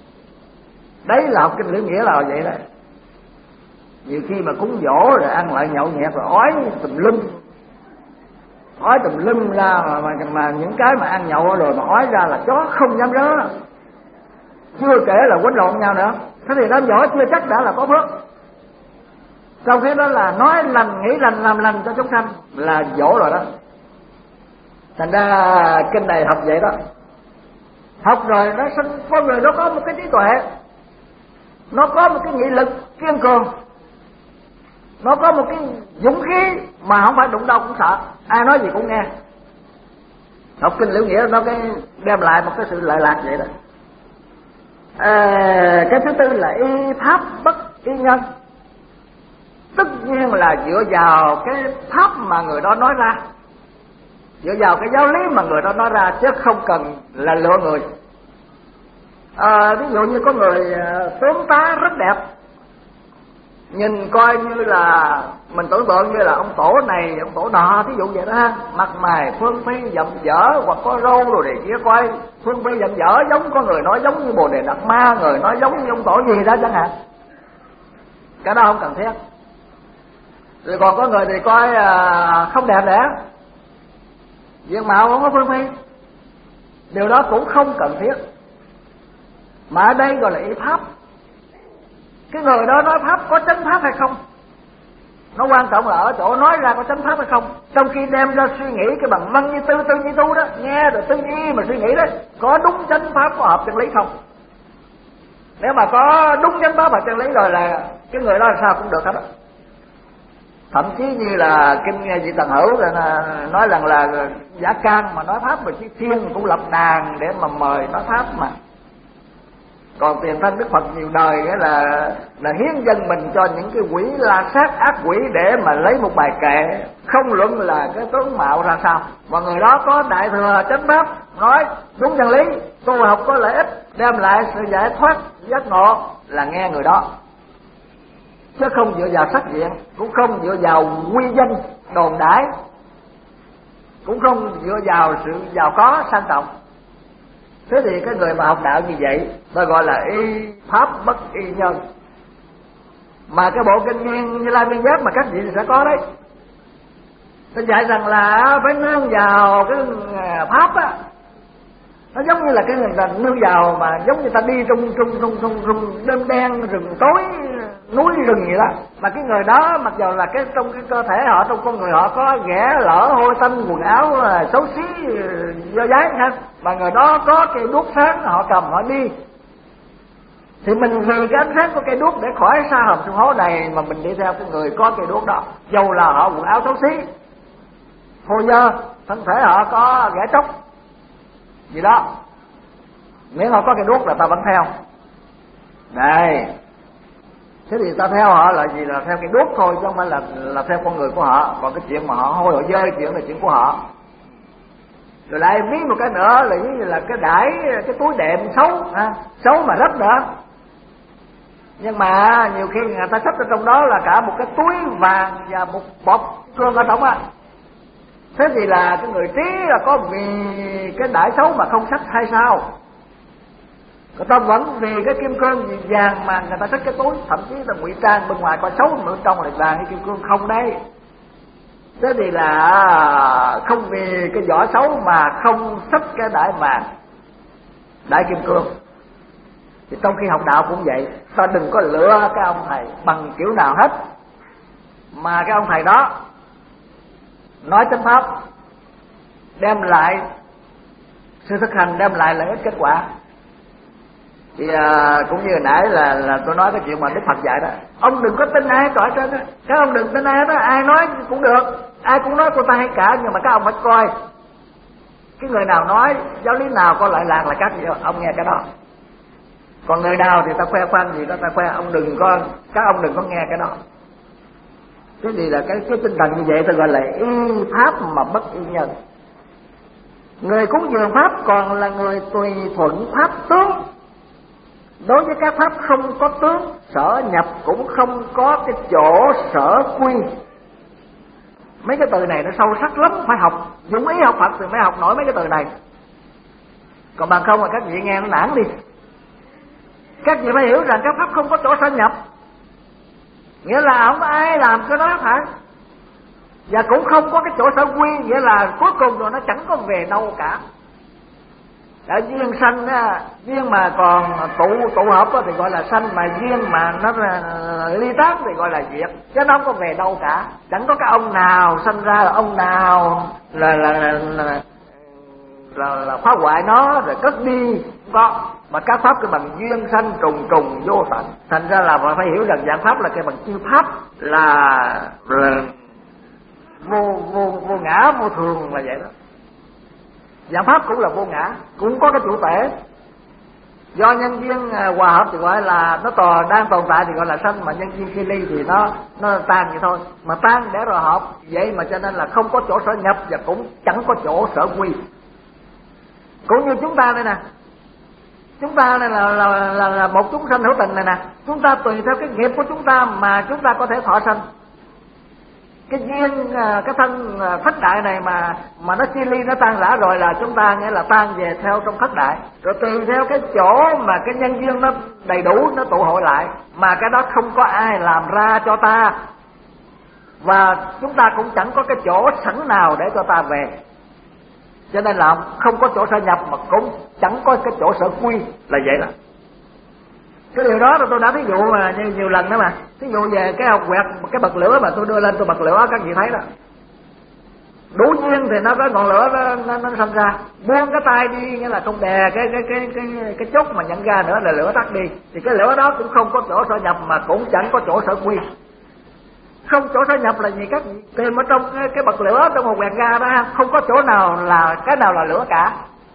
Đấy là học kinh liễu nghĩa là vậy đấy. Nhiều khi mà cúng dỗ rồi ăn lại nhậu nhẹt rồi ói tùm lum, ói tùm lum ra mà, mà, mà những cái mà ăn nhậu rồi mà ói ra là chó không dám rớ. Chưa kể là quýnh lộn nhau nữa. Thế thì đám dỗ chưa chắc đã là có phước. Trong khi đó là nói lành, nghĩ lành, làm lành cho chúng sanh là dỗ rồi đó. Thành ra kinh này học vậy đó. Học rồi nó sinh con người nó có một cái trí tuệ, nó có một cái nghị lực kiên cường, nó có một cái dũng khí mà không phải đụng đâu cũng sợ, ai nói gì cũng nghe. Học kinh liễu nghĩa nó cái đem lại một cái sự lợi lạc vậy đó. À, cái thứ tư là y pháp bất y nhân. Tất nhiên là dựa vào cái pháp mà người đó nói ra, dựa vào cái giáo lý mà người đó nói ra, chứ không cần là lựa người. À, ví dụ như có người tướng tá rất đẹp, nhìn coi như là mình tưởng tượng như là ông tổ này ông tổ nọ, thí dụ vậy đó ha, mặt mày phương phi dậm dở hoặc có râu rồi này kia, coi phương phi dậm dở, giống có người nói giống như Bồ Đề Đạt Ma, người nói giống như ông tổ gì đó chẳng hạn. Cái đó không cần thiết. Rồi còn có người thì coi à, không đẹp đẽ, diện mạo không có phương phi, điều đó cũng không cần thiết. Mà ở đây gọi là y pháp. Cái người đó nói pháp có chánh pháp hay không, nó quan trọng là ở chỗ nói ra có chánh pháp hay không. Trong khi đem ra suy nghĩ cái bằng văn như tư, tư như tu đó, nghe rồi tư duy mà suy nghĩ đấy, có đúng chánh pháp, có hợp chân lý không. Nếu mà có đúng chánh pháp và chân lý rồi là cái người đó là sao cũng được hết đó. Thậm chí như là kinh nghe vị Tần Hữu là nói rằng là Giả Can mà nói pháp mà Chí Thiên cũng lập đàn để mà mời nói pháp mà. Còn Tiền Thân Đức Phật nhiều đời nghĩa là là hiến dân mình cho những cái quỷ la sát ác quỷ để mà lấy một bài kệ, không luận là cái tướng mạo ra sao. Và người đó có đại thừa chánh pháp, nói đúng chân lý, tu học có lợi ích, đem lại sự giải thoát giác ngộ là nghe người đó, chứ không dựa vào sắc diện, cũng không dựa vào quy danh đồn đãi, cũng không dựa vào sự giàu có sang trọng. Thế thì cái người mà học đạo như vậy ta gọi là y pháp bất y nhân. Mà cái bộ kinh Nguyên Như Lai Nguyên Giác mà các vị sẽ có đấy. Tôi dạy rằng là phải nương vào cái pháp á, nó giống như là cái người ta nương vào mà giống như ta đi trong trong trong trong rừng đêm đen, rừng tối, núi rừng gì đó. Mà cái người đó mặc dù là cái trong cái cơ thể họ, trong con người họ có ghẻ lỡ hôi tanh, quần áo xấu xí do dái ha, mà người đó có cây đuốc sáng họ cầm họ đi, thì mình vì cái ánh sáng của cây đuốc để khỏi sa hầm sương hố này mà mình đi theo cái người có cây đuốc đó, dầu là họ quần áo xấu xí, phô dơ, thân thể họ có ghẻ tróc gì đó, miễn họ có cây đuốc là ta vẫn theo. Đây, thế thì ta theo họ là gì? Là theo cây đuốc thôi, chứ không phải là là theo con người của họ. Còn cái chuyện mà họ hôi họ dơ chuyện là chuyện của họ. Rồi lại biết một cái nữa là như là cái đãi, cái túi đệm xấu ha, xấu mà rất nữa. Nhưng mà nhiều khi người ta xách ở trong đó là cả một cái túi vàng và một bọc cương ở trong á. Thế thì là cái người trí là có vì cái đãi xấu mà không xách hay sao? Người ta vẫn vì cái kim cương gì vàng mà người ta xách cái túi, thậm chí là ngụy trang bên ngoài coi xấu mà bên trong là vàng hay kim cương không đây. Thế thì là không vì cái vỏ xấu mà không xách cái đãi vàng, đãi kim cương. Thì trong khi học đạo cũng vậy, ta đừng có lựa cái ông thầy bằng kiểu nào hết, mà cái ông thầy đó nói chánh pháp, đem lại sự thực hành, đem lại lợi ích kết quả. Thì à, cũng như hồi nãy là là tôi nói cái chuyện mà Đức Phật dạy đó, ông đừng có tin ai trọi trên đó, các ông đừng tin ai đó, ai nói cũng được, ai cũng nói của ta hay cả, nhưng mà các ông phải coi cái người nào nói, giáo lý nào có lợi lạc là các gì ông nghe cái đó. Còn người nào thì ta khoe khoang gì đó ta khoe, ông đừng có, các ông đừng có nghe cái đó. Thế thì là cái cái tinh thần như vậy ta gọi là y pháp mà bất y nhân. Người cúng dường pháp còn là người tùy thuận pháp tướng. Đối với các pháp không có tướng, sở nhập cũng không có cái chỗ sở quy. Mấy cái từ này nó sâu sắc lắm, phải học, dụng ý học Phật thì mới học nổi mấy cái từ này. Còn bằng không là các vị nghe nó nản đi. Các vị phải hiểu rằng các pháp không có chỗ sở nhập, nghĩa là không có ai làm cái đó phải. Và cũng không có cái chỗ sở quy, nghĩa là cuối cùng rồi nó chẳng có về đâu cả. Ở duyên sanh á, duyên mà còn tụ tụ hợp thì gọi là sanh, mà duyên mà nó ly tán thì gọi là diệt, chứ nó không có về đâu cả. Chẳng có cái ông nào sanh ra là ông nào là là là, là, là, là phá hoại nó rồi cất đi, không có. Mà các pháp cái bằng duyên sanh trùng trùng vô tận. Thành ra là phải hiểu rằng dạng pháp là cái bằng chư pháp là, là vô vô vô ngã vô thường là vậy đó. Dạng pháp cũng là vô ngã, cũng có cái chủ thể. Do nhân duyên hòa hợp thì gọi là nó tò đang tồn tại thì gọi là sanh, mà nhân duyên khi ly thì nó nó tan vậy thôi. Mà tan để rồi hợp, vậy mà cho nên là không có chỗ sở nhập và cũng chẳng có chỗ sở quy. Cũng như chúng ta đây nè, chúng ta này là là, là là một chúng sanh hữu tình này nè, chúng ta tùy theo cái nghiệp của chúng ta mà chúng ta có thể thọ sanh. Cái duyên cái thân thất đại này mà mà nó chia ly nó tan rã rồi là chúng ta nghĩa là tan về theo trong thất đại, rồi tùy theo cái chỗ mà cái nhân duyên nó đầy đủ nó tụ hội lại, mà cái đó không có ai làm ra cho ta, và chúng ta cũng chẳng có cái chỗ sẵn nào để cho ta về, cho nên là không có chỗ sở nhập mà cũng chẳng có cái chỗ sở quy, là vậy đó. Cái điều đó là tôi đã thí dụ mà nhiều, nhiều lần đó mà. Thí dụ về cái học quẹt, cái bật lửa mà tôi đưa lên tôi bật lửa, các vị thấy đó. Đủ duyên thì nó có ngọn lửa nó, nó, nó xông ra. Buông cái tay đi, nghĩa là không đè cái cái cái cái cái chốt mà nhận ra nữa là lửa tắt đi. Thì cái lửa đó cũng không có chỗ sở nhập mà cũng chẳng có chỗ sở quy. Không chỗ sở nhập là gì các vị? Tìm ở trong cái, cái bật lửa trong một quẹt ga đó, không có chỗ nào là cái nào là lửa cả.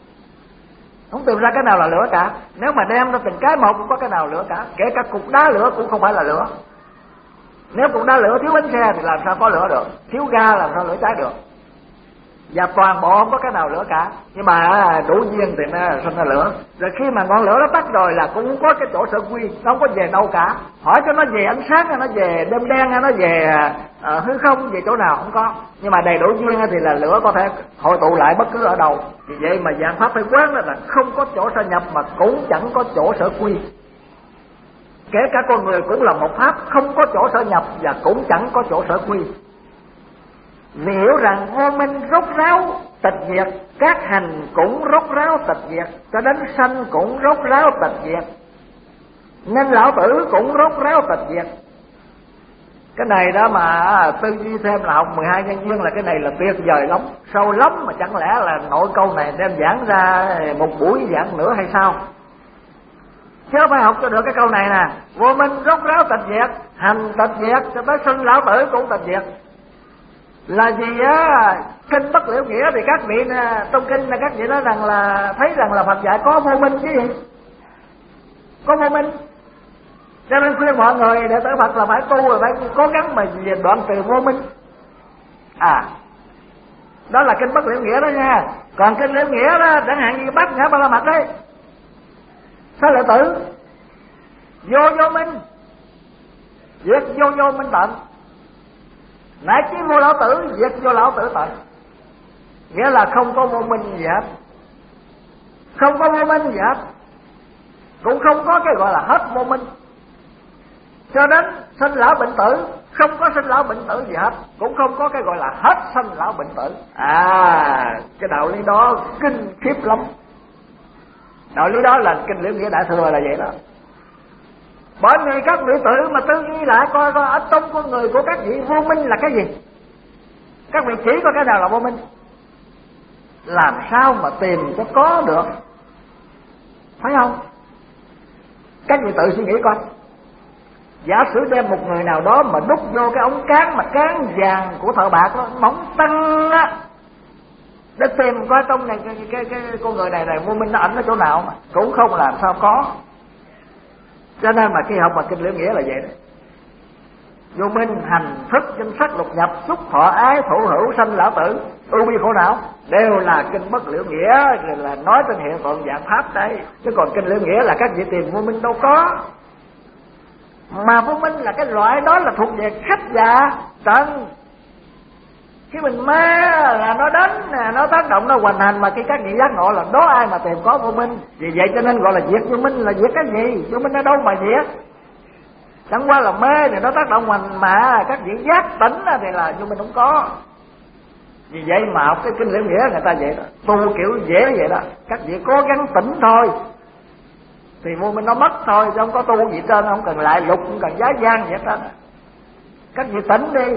Không tìm ra cái nào là lửa cả. Nếu mà đem ra từng cái một cũng có cái nào lửa cả. Kể cả cục đá lửa cũng không phải là lửa. Nếu cục đá lửa thiếu bánh xe thì làm sao có lửa được, thiếu ga làm sao lửa cháy được. Và toàn bộ không có cái nào lửa cả. Nhưng mà đủ duyên thì nó sinh ra lửa. Rồi khi mà ngọn lửa nó tắt rồi là cũng không có cái chỗ sở quy, nó không có về đâu cả. Hỏi cho nó về ánh sáng hay nó về đêm đen hay nó về uh, hư không, về chỗ nào không có. Nhưng mà đầy đủ duyên thì là lửa có thể hội tụ lại bất cứ ở đâu. Vì vậy mà dạng pháp phải quán là không có chỗ sở nhập mà cũng chẳng có chỗ sở quy. kể cả con người cũng là một pháp, không có chỗ sở nhập và cũng chẳng có chỗ sở quy. Vì hiểu rằng vô minh rốt ráo tịch diệt, các hành cũng rốt ráo tịch diệt, cho đến sanh cũng rốt ráo tịch diệt, nên lão tử cũng rốt ráo tịch diệt. Cái này đó mà tư duy thêm là học mười hai nhân duyên là cái này là tuyệt vời lắm, sâu lắm, mà chẳng lẽ là nội câu này đem giảng ra một buổi giảng nữa hay sao? Chứ phải học cho được cái câu này nè, vô minh rốt ráo tịch diệt, hành tịch diệt, cho tới sinh lão tử cũng tịch diệt. Là gì á? Kinh bất liễu nghĩa thì các vị trong kinh là các vị nói rằng là thấy rằng là Phật dạy có vô minh chứ gì? Có vô minh. Cho nên khuyên mọi người đệ tử Phật là phải tu rồi phải cố gắng mà về đoạn từ vô minh. À, đó là kinh bất liễu nghĩa đó nha. Còn kinh liễu nghĩa đó, chẳng hạn như Bát Nhã Ba La Mật đấy, Xá Lợi Tử, vô vô minh, diệt vô vô minh tận, nãy chí vô lão tử, diệt vô lão tử tận. Nghĩa là không có vô minh gì hết, không có vô minh gì hết, cũng không có cái gọi là hết vô minh. Cho đến sinh lão bệnh tử, không có sinh lão bệnh tử gì hết, cũng không có cái gọi là hết sinh lão bệnh tử. À, cái đạo lý đó kinh khiếp lắm. Đạo lý đó là kinh Liễu Nghĩa Đại Thừa là vậy đó. Bởi vì các vị tử mà tư duy lại coi coi ở trong con người của các vị vô minh là cái gì. Các vị chỉ có cái nào là vô minh, làm sao mà tìm cho có được, phải không? Các vị tự suy nghĩ coi, giả sử đem một người nào đó mà đút vô cái ống cán mà cán vàng của thợ bạc đó, mỏng tăng á, để tìm coi trong này cái, cái, cái, cái con người này này vô minh nó ẩn ở chỗ nào, mà cũng không làm sao có. Cho nên mà khi học mà kinh Liễu Nghĩa là vậy đó. Vô minh hành thức danh sắc lục nhập xúc thọ ái thụ hữu sanh lão tử ưu bi khổ não đều là kinh bất Liễu Nghĩa, là nói trên hiện tượng dạng pháp đấy. Chứ còn kinh Liễu Nghĩa là các vị tìm vô minh đâu có. Mà vô minh là cái loại đó là thuộc về khách dạ trần. Khi mình mê là nó đánh, nó tác động, nó hoành hành, mà khi các vị giác ngộ là đó ai mà tìm có vô minh. Vì vậy cho nên gọi là diệt vô minh. Là diệt cái gì? Vô minh ở đâu mà diệt? Chẳng qua là mê thì nó tác động hoành, mà các vị giác tỉnh thì là vô minh không có. Vì vậy mà học cái kinh Liễu Nghĩa người ta vậy đó, tu kiểu dễ vậy đó. Các vị cố gắng tỉnh thôi thì vô minh nó mất thôi, chứ không có tu gì trên, không cần lại lục, không cần giá gian gì hết đó. Các vị tỉnh đi.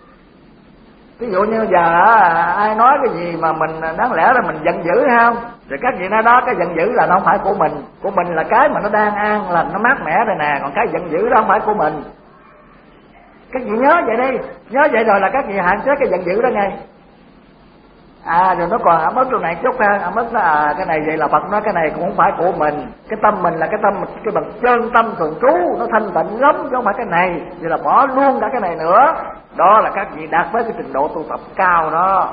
Ví dụ như giờ ai nói cái gì mà mình đáng lẽ là mình giận dữ hay không, rồi các vị nói đó, cái giận dữ là nó không phải của mình. Của mình là cái mà nó đang an lành, nó mát mẻ đây nè, còn cái giận dữ đó không phải của mình. Các vị nhớ vậy đi, nhớ vậy rồi là các vị hạn chế cái giận dữ đó ngay. À rồi nó còn ẩm ức chỗ này chút ha, ẩm ức nó à, cái này vậy là Phật nói cái này cũng không phải của mình. Cái tâm mình là cái tâm, cái bằng chân tâm thường trú, nó thanh tịnh lắm chứ không phải cái này. Vậy là bỏ luôn cả cái này nữa. Đó là các vị đạt với cái trình độ tu tập cao đó.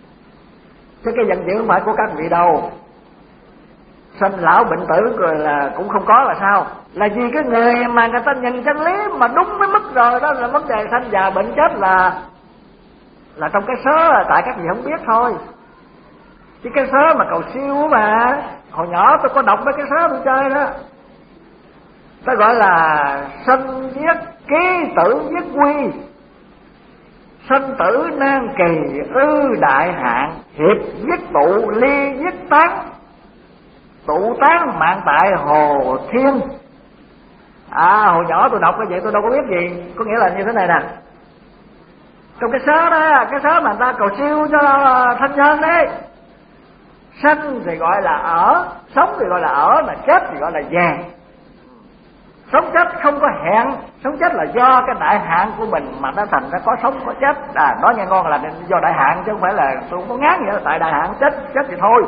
Chứ cái giận dữ không phải của các vị đâu. Sanh lão bệnh tử rồi là cũng không có là sao? Là vì cái người mà người ta nhìn chân lý mà đúng với mức rồi, đó là vấn đề sanh già bệnh chết là là trong cái sớ, là tại các vị không biết thôi. Chứ cái sớ mà cầu siêu mà hồi nhỏ tôi có đọc mấy cái sớ tôi chơi đó, ta gọi là sanh giết ký tử giết quy, sanh tử nan kỳ ư đại hạn, hiệp giết tụ ly giết tán, tụ tán mạng tại hồ thiên. À hồi nhỏ tôi đọc cái vậy tôi đâu có biết gì. Có nghĩa là như thế này nè, trong cái sớ đó, cái sớ mà người ta cầu siêu cho thân nhân đấy, sanh thì gọi là ở, sống thì gọi là ở, mà chết thì gọi là về. Sống chết không có hẹn, sống chết là do cái đại hạn của mình mà nó thành ra có sống có chết. À nói nghe ngon là do đại hạn chứ không phải là tôi không có ngán nghĩa là tại đại hạn chết, chết thì thôi.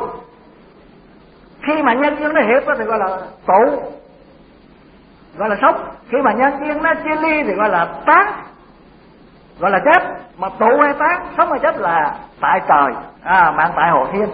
Khi mà nhân duyên nó hiệp thì gọi là tụ, gọi là sống. Khi mà nhân duyên nó chia ly thì gọi là tán, gọi là chết. Mà tụ hay tán, sống hay chết là tại trời, à, mạng tại hồ thiên.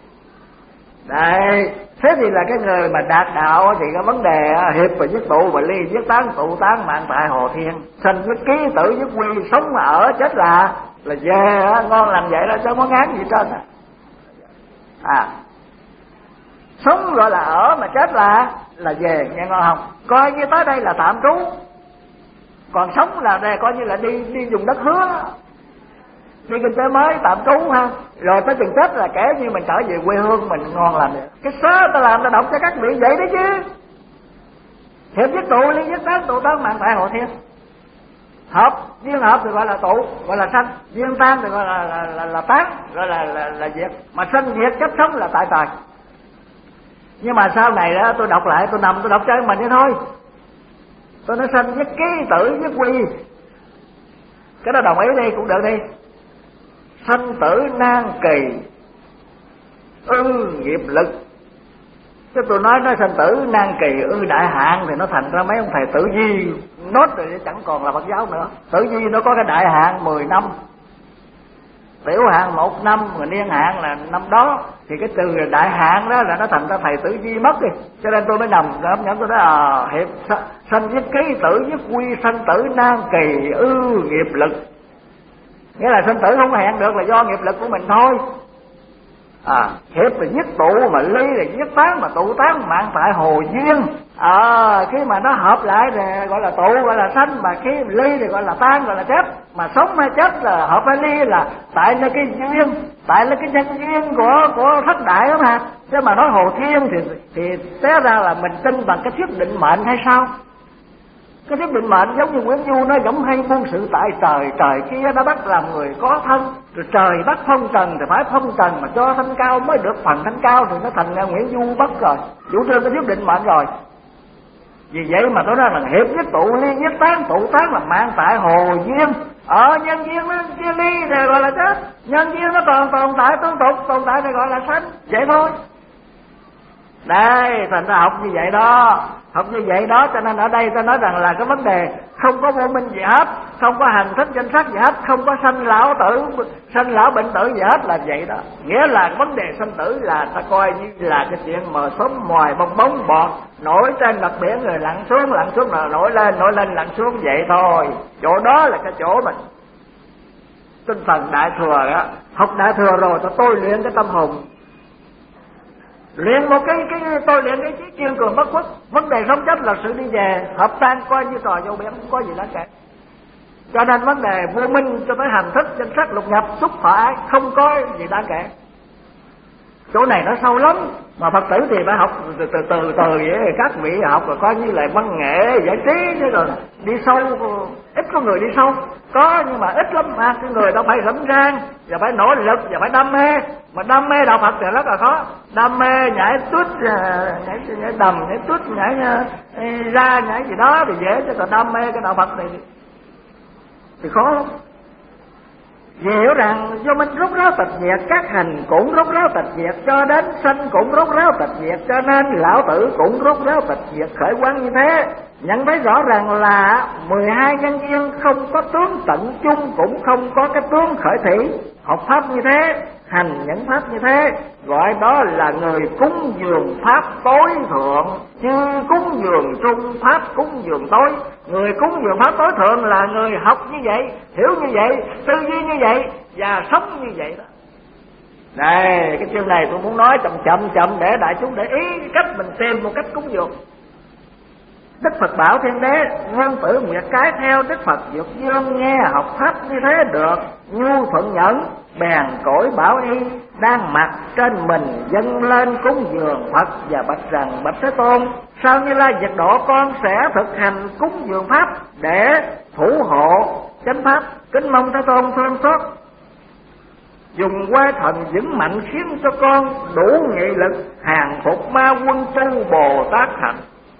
Đấy, thế thì là cái người mà đạt đạo thì cái vấn đề hiệp và giết tụ và ly giết tán, tụ tán mạng tại hồ thiên. Sinh với ký tử với quy, sống mà ở chết là là về, ngon lành vậy đó chứ không có ngán gì trên. À Sống gọi là ở, mà chết là là về, nghe ngon không? Coi như tới đây là tạm trú, còn sống là đây coi như là đi đi dùng đất hứa, đi kinh tế mới tạm trú ha. Rồi tới chừng chết là kể như mình trở về quê hương mình ngon lành. Cái sớ ta làm ta đọc cho các vị vậy đấy chứ. Hiệp với tụ, ly với tán, tụ tán mạng tại hộ thiên. Hợp, duyên hợp thì gọi là tụ, gọi là sanh. Duyên tan thì gọi là là, là, là tán, gọi là là, là diệt. Mà sanh diệt chấp sống là tại trời. Nhưng mà sau này đó tôi đọc lại, tôi nằm tôi đọc cho mình vậy thôi. Tôi nói sanh với ký tử với quy, cái đó đồng ý đi cũng được đi. Sanh tử nan kỳ ư nghiệp lực. Chứ tôi nói nói sanh tử nan kỳ ư đại hạn thì nó thành ra mấy ông thầy tử vi nốt rồi chẳng còn là Phật giáo nữa. Tử vi nó có cái đại hạn mười năm, tiểu hạn một năm, rồi niên hạn là năm đó. Thì cái từ đại hạn đó là nó thành ra thầy tử vi mất đi. Cho nên tôi mới nằm hấp dẫn tôi nói à, hiệp sanh với ký tử với quy sanh tử nan kỳ ư nghiệp lực. Nghĩa là sanh tử không hẹn được là do nghiệp lực của mình thôi. À, hiệp là giết tụ, mà ly là giết tán, mà tụ tán mạng tại hồ duyên. À, khi mà nó hợp lại thì gọi là tụ, gọi là sanh, mà khi ly thì gọi là tan, gọi là chết. Mà sống hay chết là hợp hay ly là tại là cái duyên, tại là cái nhân duyên của của thất đại đó mà. Chứ mà nói hồ thiên thì thì té ra là mình tin bằng cái thuyết định mệnh hay sao? Cái thuyết định mệnh giống như Nguyễn Du nó giống hay phương sự tại trời, trời kia đã bắt làm người có thân, rồi trời bắt phong trần thì phải phong trần, mà cho thanh cao mới được phần thanh cao thì nó thành ra Nguyễn Du bắt rồi, chủ trương cái thuyết định mệnh rồi. Vì vậy mà tôi nói là hiệp với tụ, ly với tán, tụ tán là mạng tại hồ duyên. Ở nhân duyên nó chia ly thì gọi là chết, nhân duyên nó còn tồn tại tương tục, tồn tại thì gọi là sanh, vậy thôi. Đây, thành ra học như vậy đó, học như vậy đó, cho nên ở đây ta nói rằng là cái vấn đề không có vô minh gì hết, không có hành thức danh sắc gì hết, không có sanh lão tử, sanh lão bệnh tử gì hết, là vậy đó. Nghĩa là vấn đề sanh tử là ta coi như là cái chuyện mờ sớm mòi bong bóng bọt nổi trên mặt biển rồi lặn xuống, lặn xuống là nổi lên, nổi lên lặn xuống vậy thôi. Chỗ đó là cái chỗ mình tinh thần đại thừa đó. Học đại thừa rồi ta tôi luyện cái tâm hồn, luyện một cái cái tôi luyện cái chí kiên cường bất khuất. Vấn đề sống chết là sự đi về hợp tan, coi như trò vô biển, không có gì đáng kể. Cho nên vấn đề vô minh cho tới hành thức danh sắc lục nhập xúc phải không có gì đáng kể. Chỗ này nó sâu lắm, mà Phật tử thì phải học từ từ từ từ vậy. Các vị học là coi như là văn nghệ giải trí thế, rồi đi sâu ít có người đi sâu, có nhưng mà ít lắm. Mà cái người đó phải rảnh rang và phải nỗ lực và phải đam mê. Mà đam mê đạo Phật thì rất là khó. Đam mê nhảy tuốt, nhảy, nhảy đầm, nhảy tuốt, nhảy ra, nhảy gì đó thì dễ, chứ còn đam mê cái đạo Phật này thì, thì khó lắm. Vì hiểu rằng do minh rốt ráo tịch diệt, các hành cũng rốt ráo tịch diệt, cho đến sanh cũng rốt ráo tịch diệt, cho nên lão tử cũng rốt ráo tịch diệt. Khởi quán như thế, nhận thấy rõ ràng là mười hai nhân duyên không có tướng tận chung, cũng không có cái tướng khởi thủy. Học pháp như thế, hành những pháp như thế, gọi đó là người cúng dường pháp tối thượng, chứ cúng dường trung pháp cúng dường tối. Người cúng dường pháp tối thượng là người học như vậy, hiểu như vậy, tư duy như vậy và sống như vậy đó. Này, cái chương này tôi muốn nói chậm chậm chậm để đại chúng để ý cách mình xem một cách cúng dường. Đức Phật bảo Thiên Đế: Nguyên Tử Nguyệt Cái theo Đức Phật Dược Dương nghe học pháp như thế được, nhu thuận nhẫn, bèn cõi bảo y, đang mặc trên mình dâng lên cúng dường Phật và bạch rằng: Bạch Thế Tôn, sau Như Lai diệt độ con sẽ thực hành cúng dường pháp để thủ hộ chánh pháp, kính mong Thế Tôn thương xót, dùng quay thần vững mạnh khiến cho con đủ nghị lực hàng phục ma quân tu Bồ Tát hạnh.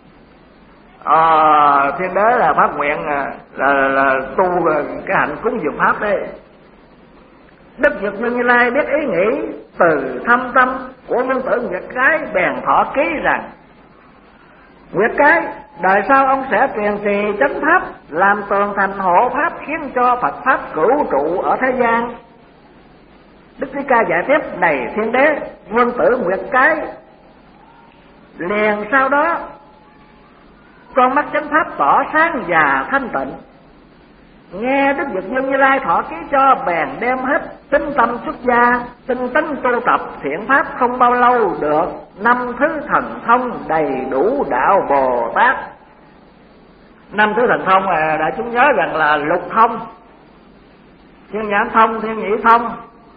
À, Thiên Đế là phát nguyện là, là, là tu cái hạnh cúng dường pháp đấy. Đức Dược Như Lai biết ý nghĩ từ thâm tâm của Nguyên Tử Nguyệt Cái, bèn thọ ký rằng: Nguyệt Cái, đời sau ông sẽ truyền trì chánh pháp, làm tường thành hộ pháp, khiến cho Phật pháp cửu trụ ở thế gian. Đức Thích Ca giải tiếp: Này Thiên Đế, Nguyên Tử Nguyệt Cái liền sau đó con mắt chánh pháp tỏ sáng và thanh tịnh. Nghe Đức Dược Như Lai thọ ký cho, bèn đem hết tính tâm xuất gia, tinh tấn tu tập thiện pháp không bao lâu được năm thứ thần thông đầy đủ đạo Bồ Tát. Năm thứ thần thông là đại chúng nhớ rằng là lục thông, thiên nhãn thông, thiên nhĩ thông,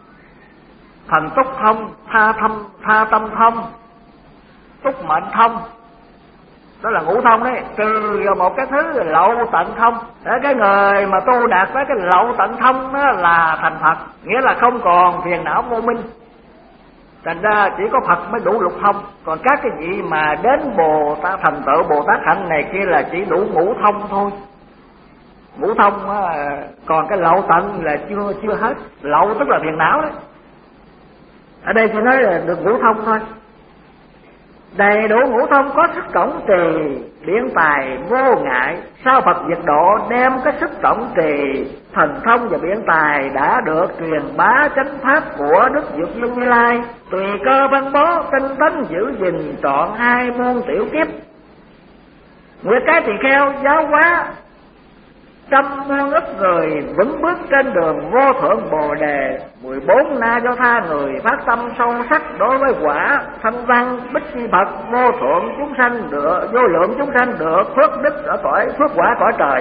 thần túc thông, tha thâm, tha tâm thông, túc mệnh thông. Đó là ngũ thông đấy, trừ một cái thứ lậu tận thông. Để cái người mà tu đạt với cái lậu tận thông đó là thành Phật, nghĩa là không còn phiền não vô minh. Thành ra chỉ có Phật mới đủ lục thông. Còn các cái vị mà đến Bồ Tát thành tựu Bồ Tát hạnh này kia là chỉ đủ ngũ thông thôi. Ngũ thông á, còn cái lậu tận là chưa chưa hết. Lậu tức là phiền não đấy. Ở đây chỉ nói là được ngũ thông thôi. Đầy đủ ngũ thông có sức cộng trì, biện tài vô ngại. Sao Phật diệt độ đem cái sức cộng trì, thần thông và biện tài đã được truyền bá chánh pháp của Đức Dược Vương Như Lai, tùy cơ ban bố tinh tấn giữ gìn trọn hai môn tiểu kiếp. Nguyệt cái tỳ kheo giáo hóa trăm muôn ức người vững bước trên đường vô thượng Bồ Đề. Mười bốn na do tha người phát tâm sâu sắc đối với quả thanh văn bích chi Phật, vô thượng chúng sanh được, vô lượng chúng sanh được phước đức ở cõi phước quả cõi trời.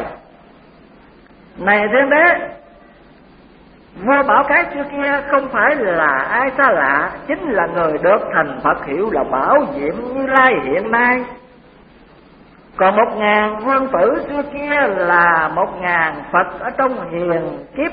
Này thiên đế, vua Bảo Cái trước kia không phải là ai xa lạ, chính là người được thành Phật hiệu là Bảo Diệm Như Lai hiện nay. Còn một ngàn vương tử xưa kia là một ngàn Phật ở trong hiền kiếp.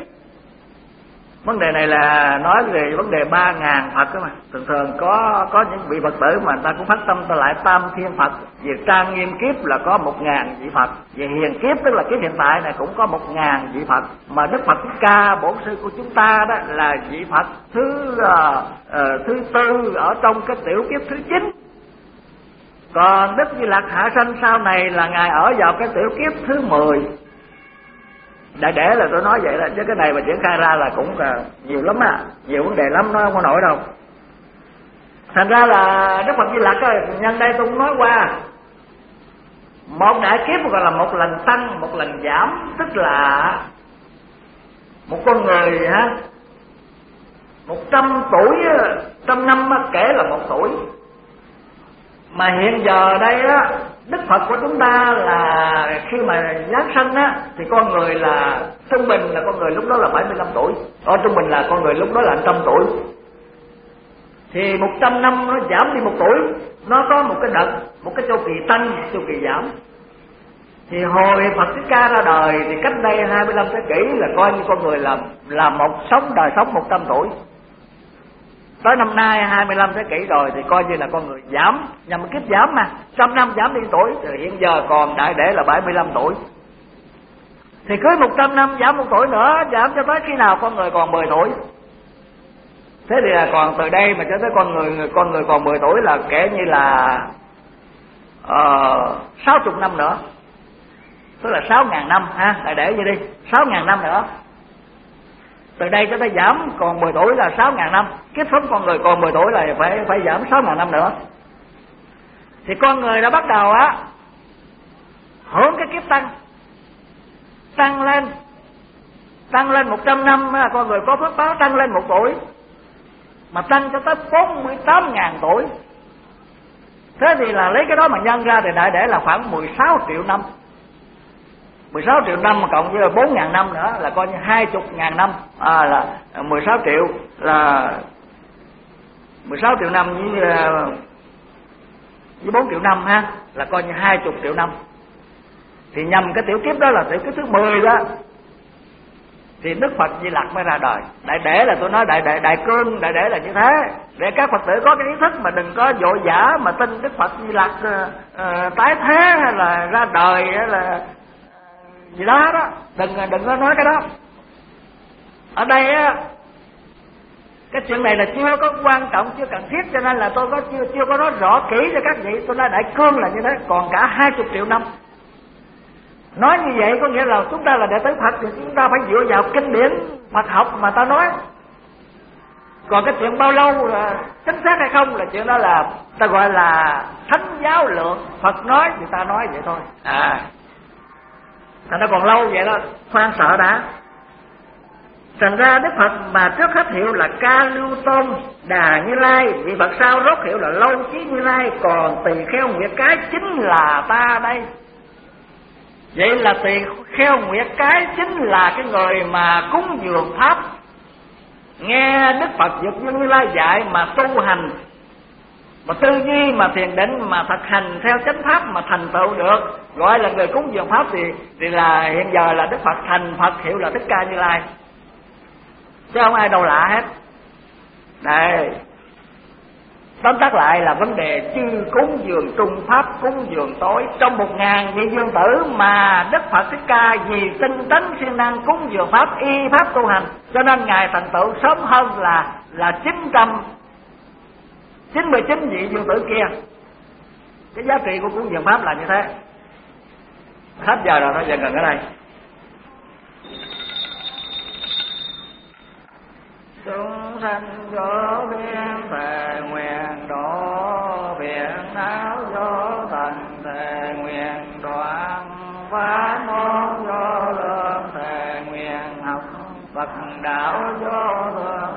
Vấn đề này là nói về vấn đề ba ngàn Phật đó mà. Thường thường có có những vị Phật tử mà người ta cũng phát tâm ta lại tam thiên Phật. Về trang nghiêm kiếp là có một ngàn vị Phật. Về hiền kiếp tức là kiếp hiện tại này cũng có một ngàn vị Phật. Mà Đức Phật Thích Ca bổn sư của chúng ta đó là vị Phật thứ uh, uh, thứ tư ở trong cái tiểu kiếp thứ chín. Còn Đức Di Lặc hạ sanh sau này là Ngài ở vào cái tiểu kiếp thứ mười. Đại để là tôi nói vậy đó, chứ cái này mà triển khai ra là cũng nhiều lắm á, nhiều vấn đề lắm, nó không có nổi đâu. Thành ra là Đức Phật Di Lặc nhân đây tôi cũng nói qua, một đại kiếp gọi là một lần tăng, một lần giảm. Tức là một con người ha, một trăm tuổi, trăm năm kể là một tuổi. Mà hiện giờ đây á, Đức Phật của chúng ta là khi mà giáng sanh á, thì con người là trung bình là con người lúc đó là bảy mươi lăm tuổi. Ở trung bình là con người lúc đó là một trăm tuổi. Thì một trăm năm nó giảm đi một tuổi, nó có một cái đợt, một cái chu kỳ tăng, chu kỳ giảm. Thì hồi Phật Thích Ca ra đời thì cách đây hai mươi lăm thế kỷ là coi như con người là là một sống đời sống một trăm tuổi. Tới năm nay hai mươi lăm thế kỷ rồi thì coi như là con người giảm, nhằm kiếp giảm mà, trăm năm giảm đi tuổi, thì hiện giờ còn đại để là bảy mươi lăm tuổi. Thì cứ một trăm năm giảm một tuổi nữa, giảm cho tới khi nào con người còn mười tuổi. Thế thì là còn từ đây mà cho tới con người con người còn mười tuổi là kể như là sáu mươi năm nữa. Tức là sáu ngàn năm ha, đại để vậy đi, sáu ngàn năm nữa. Từ đây cho tới giảm còn mười tuổi là sáu ngàn năm. Kiếp sống con người còn mười tuổi là phải phải giảm sáu ngàn năm nữa. Thì con người đã bắt đầu á hưởng cái kiếp tăng, tăng lên, tăng lên một trăm năm, con người có phước báo tăng lên một tuổi, mà tăng cho tới bốn mươi tám ngàn tuổi. Thế thì là lấy cái đó mà nhân ra thì đại để là khoảng mười sáu triệu năm. mười sáu triệu năm mà cộng với bốn ngàn năm nữa là coi như hai mươi ngàn năm, à, là mười sáu triệu là mười sáu triệu năm với với bốn triệu năm ha, là coi như hai mươi triệu năm. Thì nhằm cái tiểu kiếp đó là tiểu kiếp thứ mười đó thì Đức Phật Di Lặc mới ra đời. Đại để là tôi nói đại đại đại cương, đại để là như thế, để các Phật tử có cái ý thức mà đừng có vội vã mà tin Đức Phật Di Lặc uh, uh, tái thế hay là ra đời hay là gì đó đó, đừng đừng có nói cái đó. Ở đây á, cái chuyện này là chưa có quan trọng, chưa cần thiết, cho nên là tôi có chưa chưa có nói rõ kỹ cho các vị. Tôi nói đại cương là như thế, còn cả hai mươi triệu năm. Nói như vậy có nghĩa là chúng ta là đệ tử Phật thì chúng ta phải dựa vào kinh điển Phật học mà ta nói. Còn cái chuyện bao lâu là chính xác hay không là chuyện đó là ta gọi là thánh giáo lượng. Phật nói thì ta nói vậy thôi. À, thành nó còn lâu vậy đó, khoan sợ đã. Thành ra Đức Phật mà trước hết hiệu là Ca Lưu Tôn Đà Như Lai, vị Phật sau rốt hiệu là Lâu Chí Như Lai, còn tỳ kheo nguyệt cái chính là ta đây. Vậy là tỳ kheo nguyệt cái chính là cái người mà cúng dường pháp, nghe Đức Phật Dược Như Lai dạy mà tu hành, mà tư duy, mà thiền định, mà thực hành theo chánh pháp mà thành tựu được, gọi là người cúng dường pháp. Thì thì là hiện giờ là Đức Phật thành Phật hiệu là Thích Ca Như Lai, chứ không ai đâu lạ hết. Này, tóm tắt lại là vấn đề chư cúng dường trung pháp, cúng dường tối. Trong một ngàn vị dương tử mà Đức Phật Thích Ca vì tinh tấn siêng năng cúng dường pháp, y pháp tu hành, cho nên ngài thành tựu sớm hơn là là chín trăm chín mươi chín vị dương tử kia. Cái giá trị của cúng dường pháp là như thế. Hết giờ rồi, thôi giờ ngừng ở đây. Chúng sanh có biên thề nguyện độ, phiền não do thành thề nguyện đoạn, phá môn do lương thề nguyện học, Phật đạo do thương